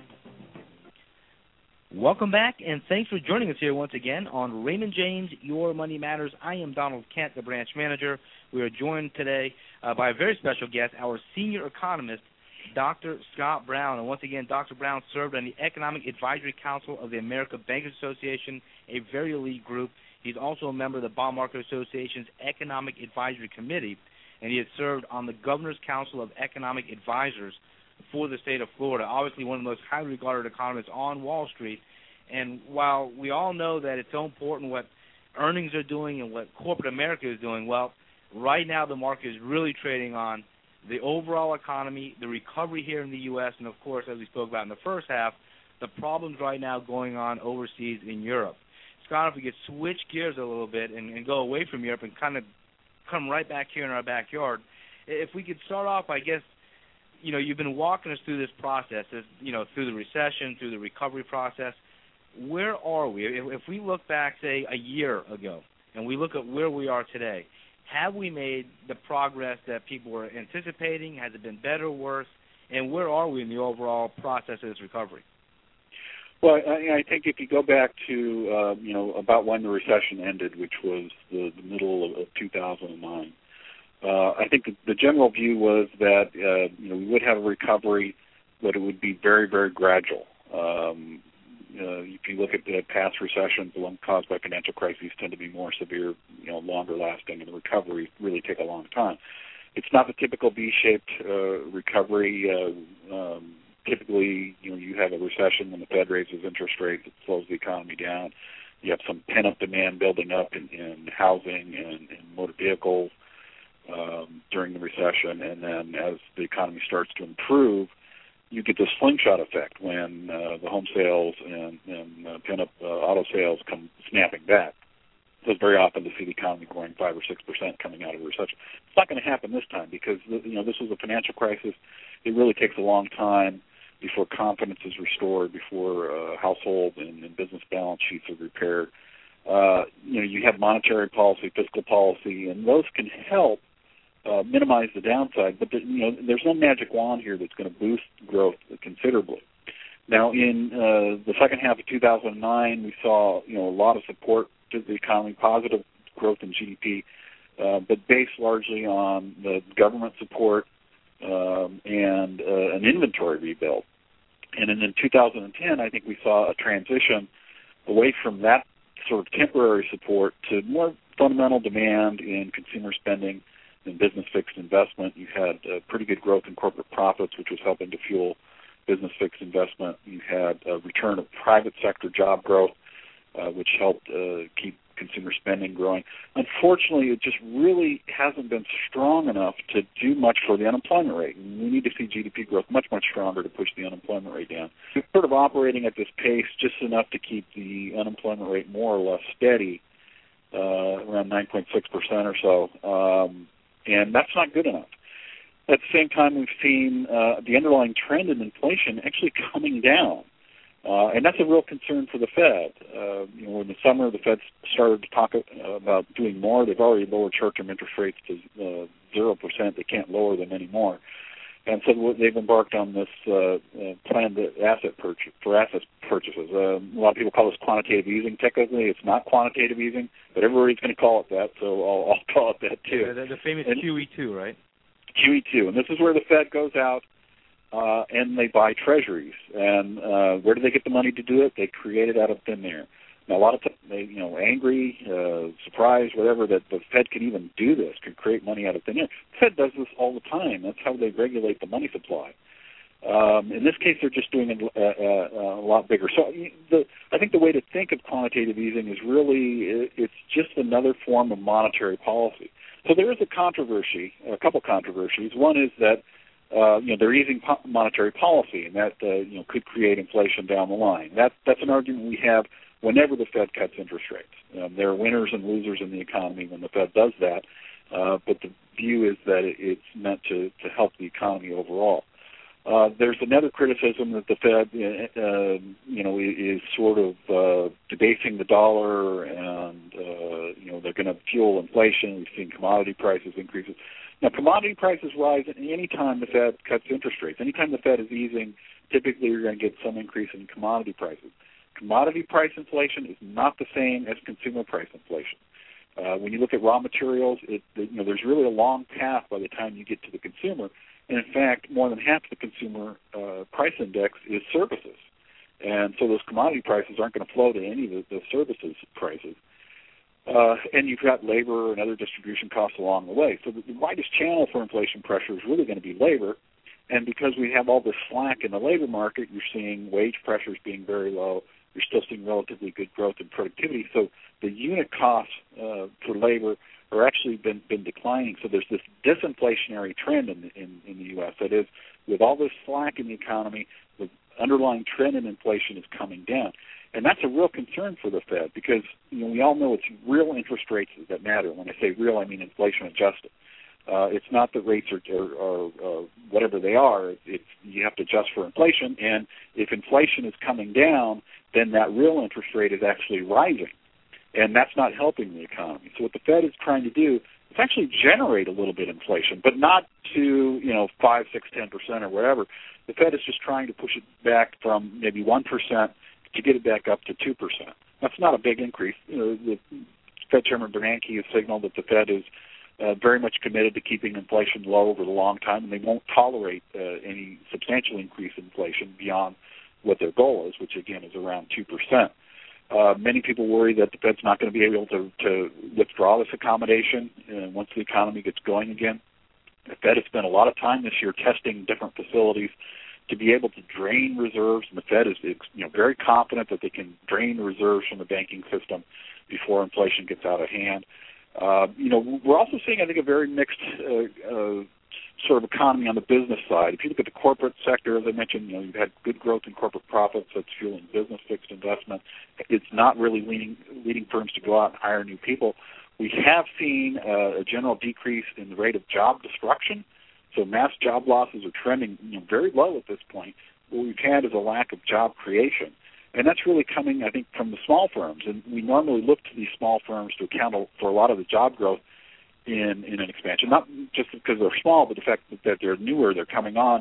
Welcome back, and thanks for joining us here once again on Raymond James, Your Money Matters. I am Donald Kent, the branch manager. We are joined today uh, by a very special guest, our senior economist, Doctor Scott Brown. And once again, Doctor Brown served on the Economic Advisory Council of the American Bankers Association, a very elite group. He's also a member of the Bond Market Association's Economic Advisory Committee, and he has served on the Governor's Council of Economic Advisors for the state of Florida, obviously one of the most highly regarded economists on Wall Street. And while we all know that it's so important what earnings are doing and what corporate America is doing, well, right now the market is really trading on the overall economy, the recovery here in the U S, and, of course, as we spoke about in the first half, the problems right now going on overseas in Europe. Scott, if we could switch gears a little bit and, and go away from Europe and kind of come right back here in our backyard, if we could start off, I guess, you know, you've been walking us through this process, you know, through the recession, through the recovery process. Where are we? If, if we look back, say, a year ago, and we look at where we are today, have we made the progress that people were anticipating? Has it been better or worse? And where are we in the overall process of this recovery? Well, I, I think if you go back to, uh, you know, about when the recession ended, which was the, the middle of, of two thousand nine, Uh, I think the, the general view was that uh, you know we would have a recovery, but it would be very, very gradual. Um, uh, if you look at the past recessions, the ones caused by financial crises tend to be more severe, you know, longer lasting, and the recovery really take a long time. It's not the typical V-shaped uh, recovery. Uh, um, typically, you know, you have a recession when the Fed raises interest rates, it slows the economy down. You have some pent-up demand building up in, in housing and, and motor vehicles um, during the recession, and then as the economy starts to improve, you get this slingshot effect when uh, the home sales and, and uh, pent-up uh, auto sales come snapping back. So it's very often to see the economy growing five or six percent coming out of a recession. It's not going to happen this time because, you know, this was a financial crisis. It really takes a long time before confidence is restored, before uh, household and, and business balance sheets are repaired. Uh, you know, you have monetary policy, fiscal policy, and those can help uh, minimize the downside. But the, you know, there's no magic wand here that's going to boost growth considerably. Now, in uh, the second half of two thousand nine, we saw you know a lot of support to the economy, positive growth in G D P, uh, but based largely on the government support um, and uh, an inventory rebuild. And then in two thousand ten, I think we saw a transition away from that sort of temporary support to more fundamental demand in consumer spending and business fixed investment. You had uh, pretty good growth in corporate profits, which was helping to fuel business fixed investment. You had a return of private sector job growth, uh, which helped uh, keep consumer spending growing. Unfortunately, it just really hasn't been strong enough to do much for the unemployment rate. And we need to see G D P growth much, much stronger to push the unemployment rate down. We're sort of operating at this pace just enough to keep the unemployment rate more or less steady, uh, around nine point six percent or so, um, and that's not good enough. At the same time, we've seen uh, the underlying trend in inflation actually coming down. Uh, and that's a real concern for the Fed. Uh, you know, in the summer, the Fed started to talk about doing more. They've already lowered short-term interest rates to uh, zero percent. They can't lower them anymore. And so they've embarked on this uh, uh, planned asset purchase for asset purchases. Uh, a lot of people call this quantitative easing. Technically, it's not quantitative easing, but everybody's going to call it that, so I'll, I'll call it that too. Yeah, the, the famous and, Q E two, right? Q E two, and this is where the Fed goes out uh, and they buy treasuries. And uh, where do they get the money to do it? They create it out of thin air. Now, a lot of times, they, you know, angry, uh, surprised, whatever, that the Fed can even do this, can create money out of thin air. The Fed does this all the time. That's how they regulate the money supply. Um, in this case, they're just doing it a, a, a lot bigger. So the, I think the way to think of quantitative easing is really it's just another form of monetary policy. So there is a controversy, a couple controversies. One is that uh, you know they're easing po- monetary policy, and that uh, you know could create inflation down the line. That that's an argument we have whenever the Fed cuts interest rates. Um, there are winners and losers in the economy when the Fed does that, uh, but the view is that it, it's meant to, to help the economy overall. Uh, there's another criticism that the Fed, uh, you know, is sort of uh, debasing the dollar, and uh, you know they're going to fuel inflation. We've seen commodity prices increases. Now, commodity prices rise any time the Fed cuts interest rates. Anytime the Fed is easing, typically you're going to get some increase in commodity prices. Commodity price inflation is not the same as consumer price inflation. Uh, when you look at raw materials, it, you know, there's really a long path by the time you get to the consumer. And in fact, more than half the consumer uh, price index is services. And so those commodity prices aren't going to flow to any of the, the services prices. Uh, and you've got labor and other distribution costs along the way. So the, the widest channel for inflation pressure is really going to be labor. And because we have all this slack in the labor market, you're seeing wage pressures being very low. You're still seeing relatively good growth in productivity. So the unit costs uh, for labor are actually been, been declining. So there's this disinflationary trend in, in, in the U S. That is, with all this slack in the economy, the underlying trend in inflation is coming down. And that's a real concern for the Fed because you know, we all know it's real interest rates that matter. When I say real, I mean inflation adjusted. Uh, it's not that rates are, are, are uh, whatever they are. It's, you have to adjust for inflation. And if inflation is coming down, then that real interest rate is actually rising. And that's not helping the economy. So what the Fed is trying to do is actually generate a little bit of inflation, but not to, you know, five, six, ten percent or whatever. The Fed is just trying to push it back from maybe one percent to get it back up to two percent. That's not a big increase. You know, the Fed Chairman Bernanke has signaled that the Fed is uh, very much committed to keeping inflation low over the long time, and they won't tolerate uh, any substantial increase in inflation beyond what their goal is, which, again, is around two percent. Uh, many people worry that the Fed's not going to be able to, to withdraw this accommodation uh, once the economy gets going again. The Fed has spent a lot of time this year testing different facilities to be able to drain reserves, and the Fed is you know very confident that they can drain the reserves from the banking system before inflation gets out of hand. Uh, you know, we're also seeing, I think, a very mixed uh, uh, sort of economy on the business side. If you look at the corporate sector, as I mentioned, you know, you've had good growth in corporate profits that's fueling business fixed investment. It's not really leading, leading firms to go out and hire new people. We have seen uh, a general decrease in the rate of job destruction. So mass job losses are trending you know, very low at this point. What we've had is a lack of job creation. And that's really coming, I think, from the small firms. And we normally look to these small firms to account for a lot of the job growth in, in an expansion, not just because they're small, but the fact that they're newer, they're coming on.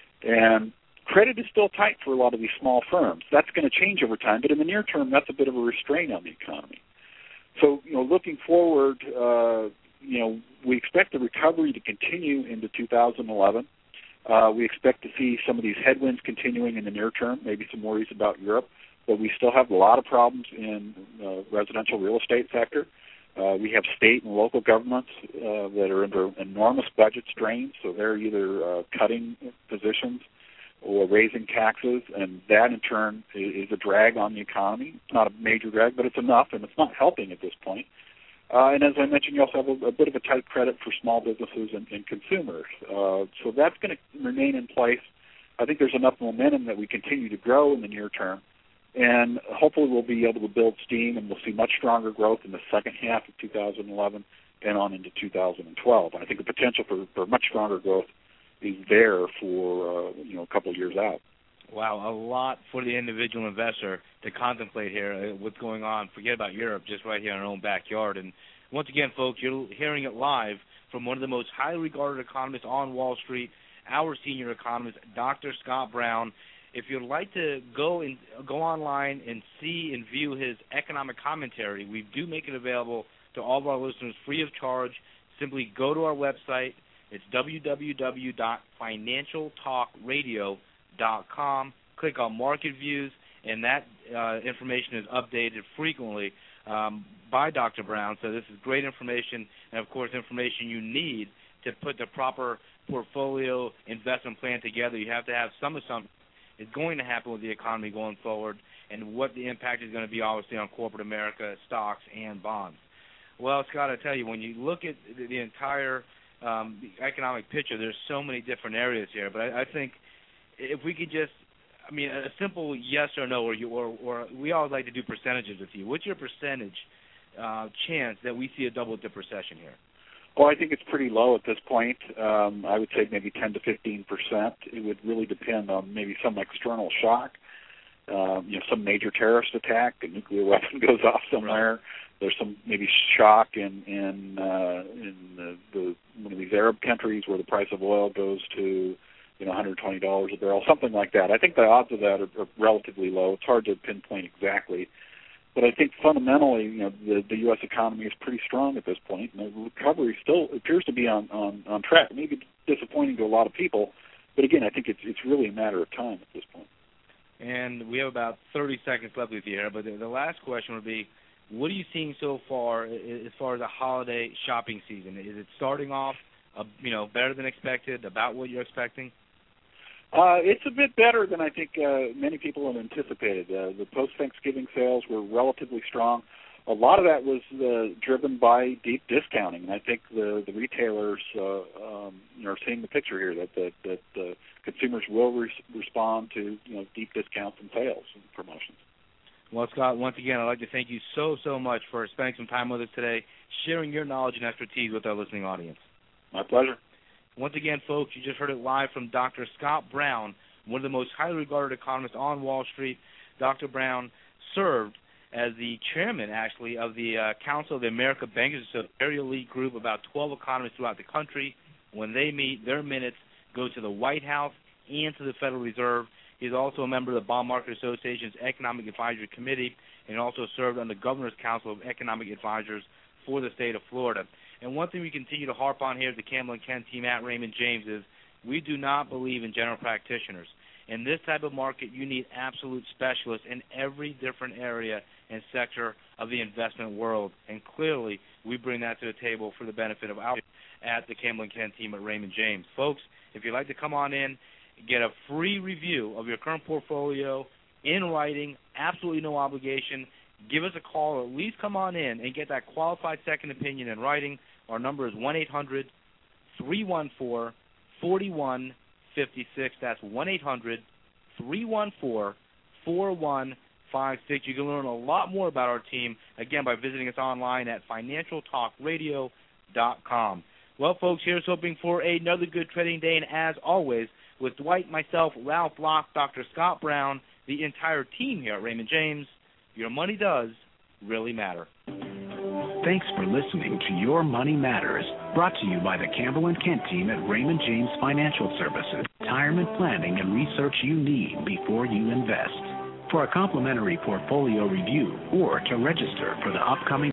And credit is still tight for a lot of these small firms. That's going to change over time, but in the near term, that's a bit of a restraint on the economy. So, you know, looking forward, uh, you know, we expect the recovery to continue into two thousand eleven. Uh, we expect to see some of these headwinds continuing in the near term, maybe some worries about Europe, but we still have a lot of problems in the residential real estate sector. Uh, we have state and local governments uh, that are under enormous budget strains, so they're either uh, cutting positions or raising taxes, and that in turn is a drag on the economy. It's not a major drag, but it's enough, and it's not helping at this point. Uh, and as I mentioned, you also have a, a bit of a tight credit for small businesses and, and consumers. Uh, so that's going to remain in place. I think there's enough momentum that we continue to grow in the near term. And hopefully we'll be able to build steam, and we'll see much stronger growth in the second half of two thousand eleven and on into two thousand twelve. And I think the potential for, for much stronger growth is there for uh, you know a couple of years out. Wow, a lot for the individual investor to contemplate here. Uh, what's going on? Forget about Europe, just right here in our own backyard. And once again, folks, you're hearing it live from one of the most highly regarded economists on Wall Street, our senior economist, Doctor Scott Brown. If you'd like to go and go online and see and view his economic commentary, we do make it available to all of our listeners free of charge. Simply go to our website. It's w w w dot financial talk radio dot com. Click on Market Views, and that uh, information is updated frequently um, by Doctor Brown. So this is great information, and, of course, information you need to put the proper portfolio investment plan together. You have to have some assumption is going to happen with the economy going forward and what the impact is going to be, obviously, on corporate America, stocks, and bonds. Well, Scott, I tell you, when you look at the, the entire um, the economic picture, there's so many different areas here. But I, I think if we could just, I mean, a simple yes or no, or, you, or, or we always like to do percentages with you. What's your percentage uh, chance that we see a double-dip recession here? Well, I think it's pretty low at this point. Um, I would say maybe ten to fifteen percent. It would really depend on maybe some external shock, um, you know, some major terrorist attack, a nuclear weapon goes off somewhere. Right. There's some maybe shock in in, uh, in the, the one of these Arab countries where the price of oil goes to, you know, one hundred twenty dollars a barrel, something like that. I think the odds of that are, are relatively low. It's hard to pinpoint exactly. But I think fundamentally, you know, the, the U S economy is pretty strong at this point, and the recovery still appears to be on, on, on track. It may be disappointing to a lot of people, but again, I think it's it's really a matter of time at this point. And we have about thirty seconds left with you here, but the, the last question would be, what are you seeing so far as far as the holiday shopping season? Is it starting off, uh, you know, better than expected, about what you're expecting? Uh, it's a bit better than I think uh, many people have anticipated. Uh, the post-Thanksgiving sales were relatively strong. A lot of that was uh, driven by deep discounting, and I think the, the retailers uh, um, are seeing the picture here that that, that uh, consumers will re- respond to you know deep discounts and sales and promotions. Well, Scott, once again, I'd like to thank you so, so much for spending some time with us today, sharing your knowledge and expertise with our listening audience. My pleasure. Once again, folks, you just heard it live from Doctor Scott Brown, one of the most highly regarded economists on Wall Street. Doctor Brown served as the chairman, actually, of the uh, Council of the American Bankers, a very elite group, about twelve economists throughout the country. When they meet, their minutes go to the White House and to the Federal Reserve. He's also a member of the Bond Market Association's Economic Advisory Committee and also served on the Governor's Council of Economic Advisors for the state of Florida. And one thing we continue to harp on here at the Campbell and Kent team at Raymond James is we do not believe in general practitioners. In this type of market, you need absolute specialists in every different area and sector of the investment world. And clearly, we bring that to the table for the benefit of our at the Campbell and Kent team at Raymond James. Folks, if you'd like to come on in get a free review of your current portfolio in writing, absolutely no obligation. Give us a call or at least come on in and get that qualified second opinion in writing. Our number is one eight hundred three one four four one five six. That's one eight hundred three one four four one five six. You can learn a lot more about our team, again, by visiting us online at financial talk radio dot com. Well, folks, here's hoping for another good trading day, and as always, with Dwight, myself, Ralph Block, Doctor Scott Brown, the entire team here at Raymond James, your money does really matter. Thanks for listening to Your Money Matters, brought to you by the Campbell and Kent team at Raymond James Financial Services. Retirement planning and research you need before you invest. For a complimentary portfolio review or to register for the upcoming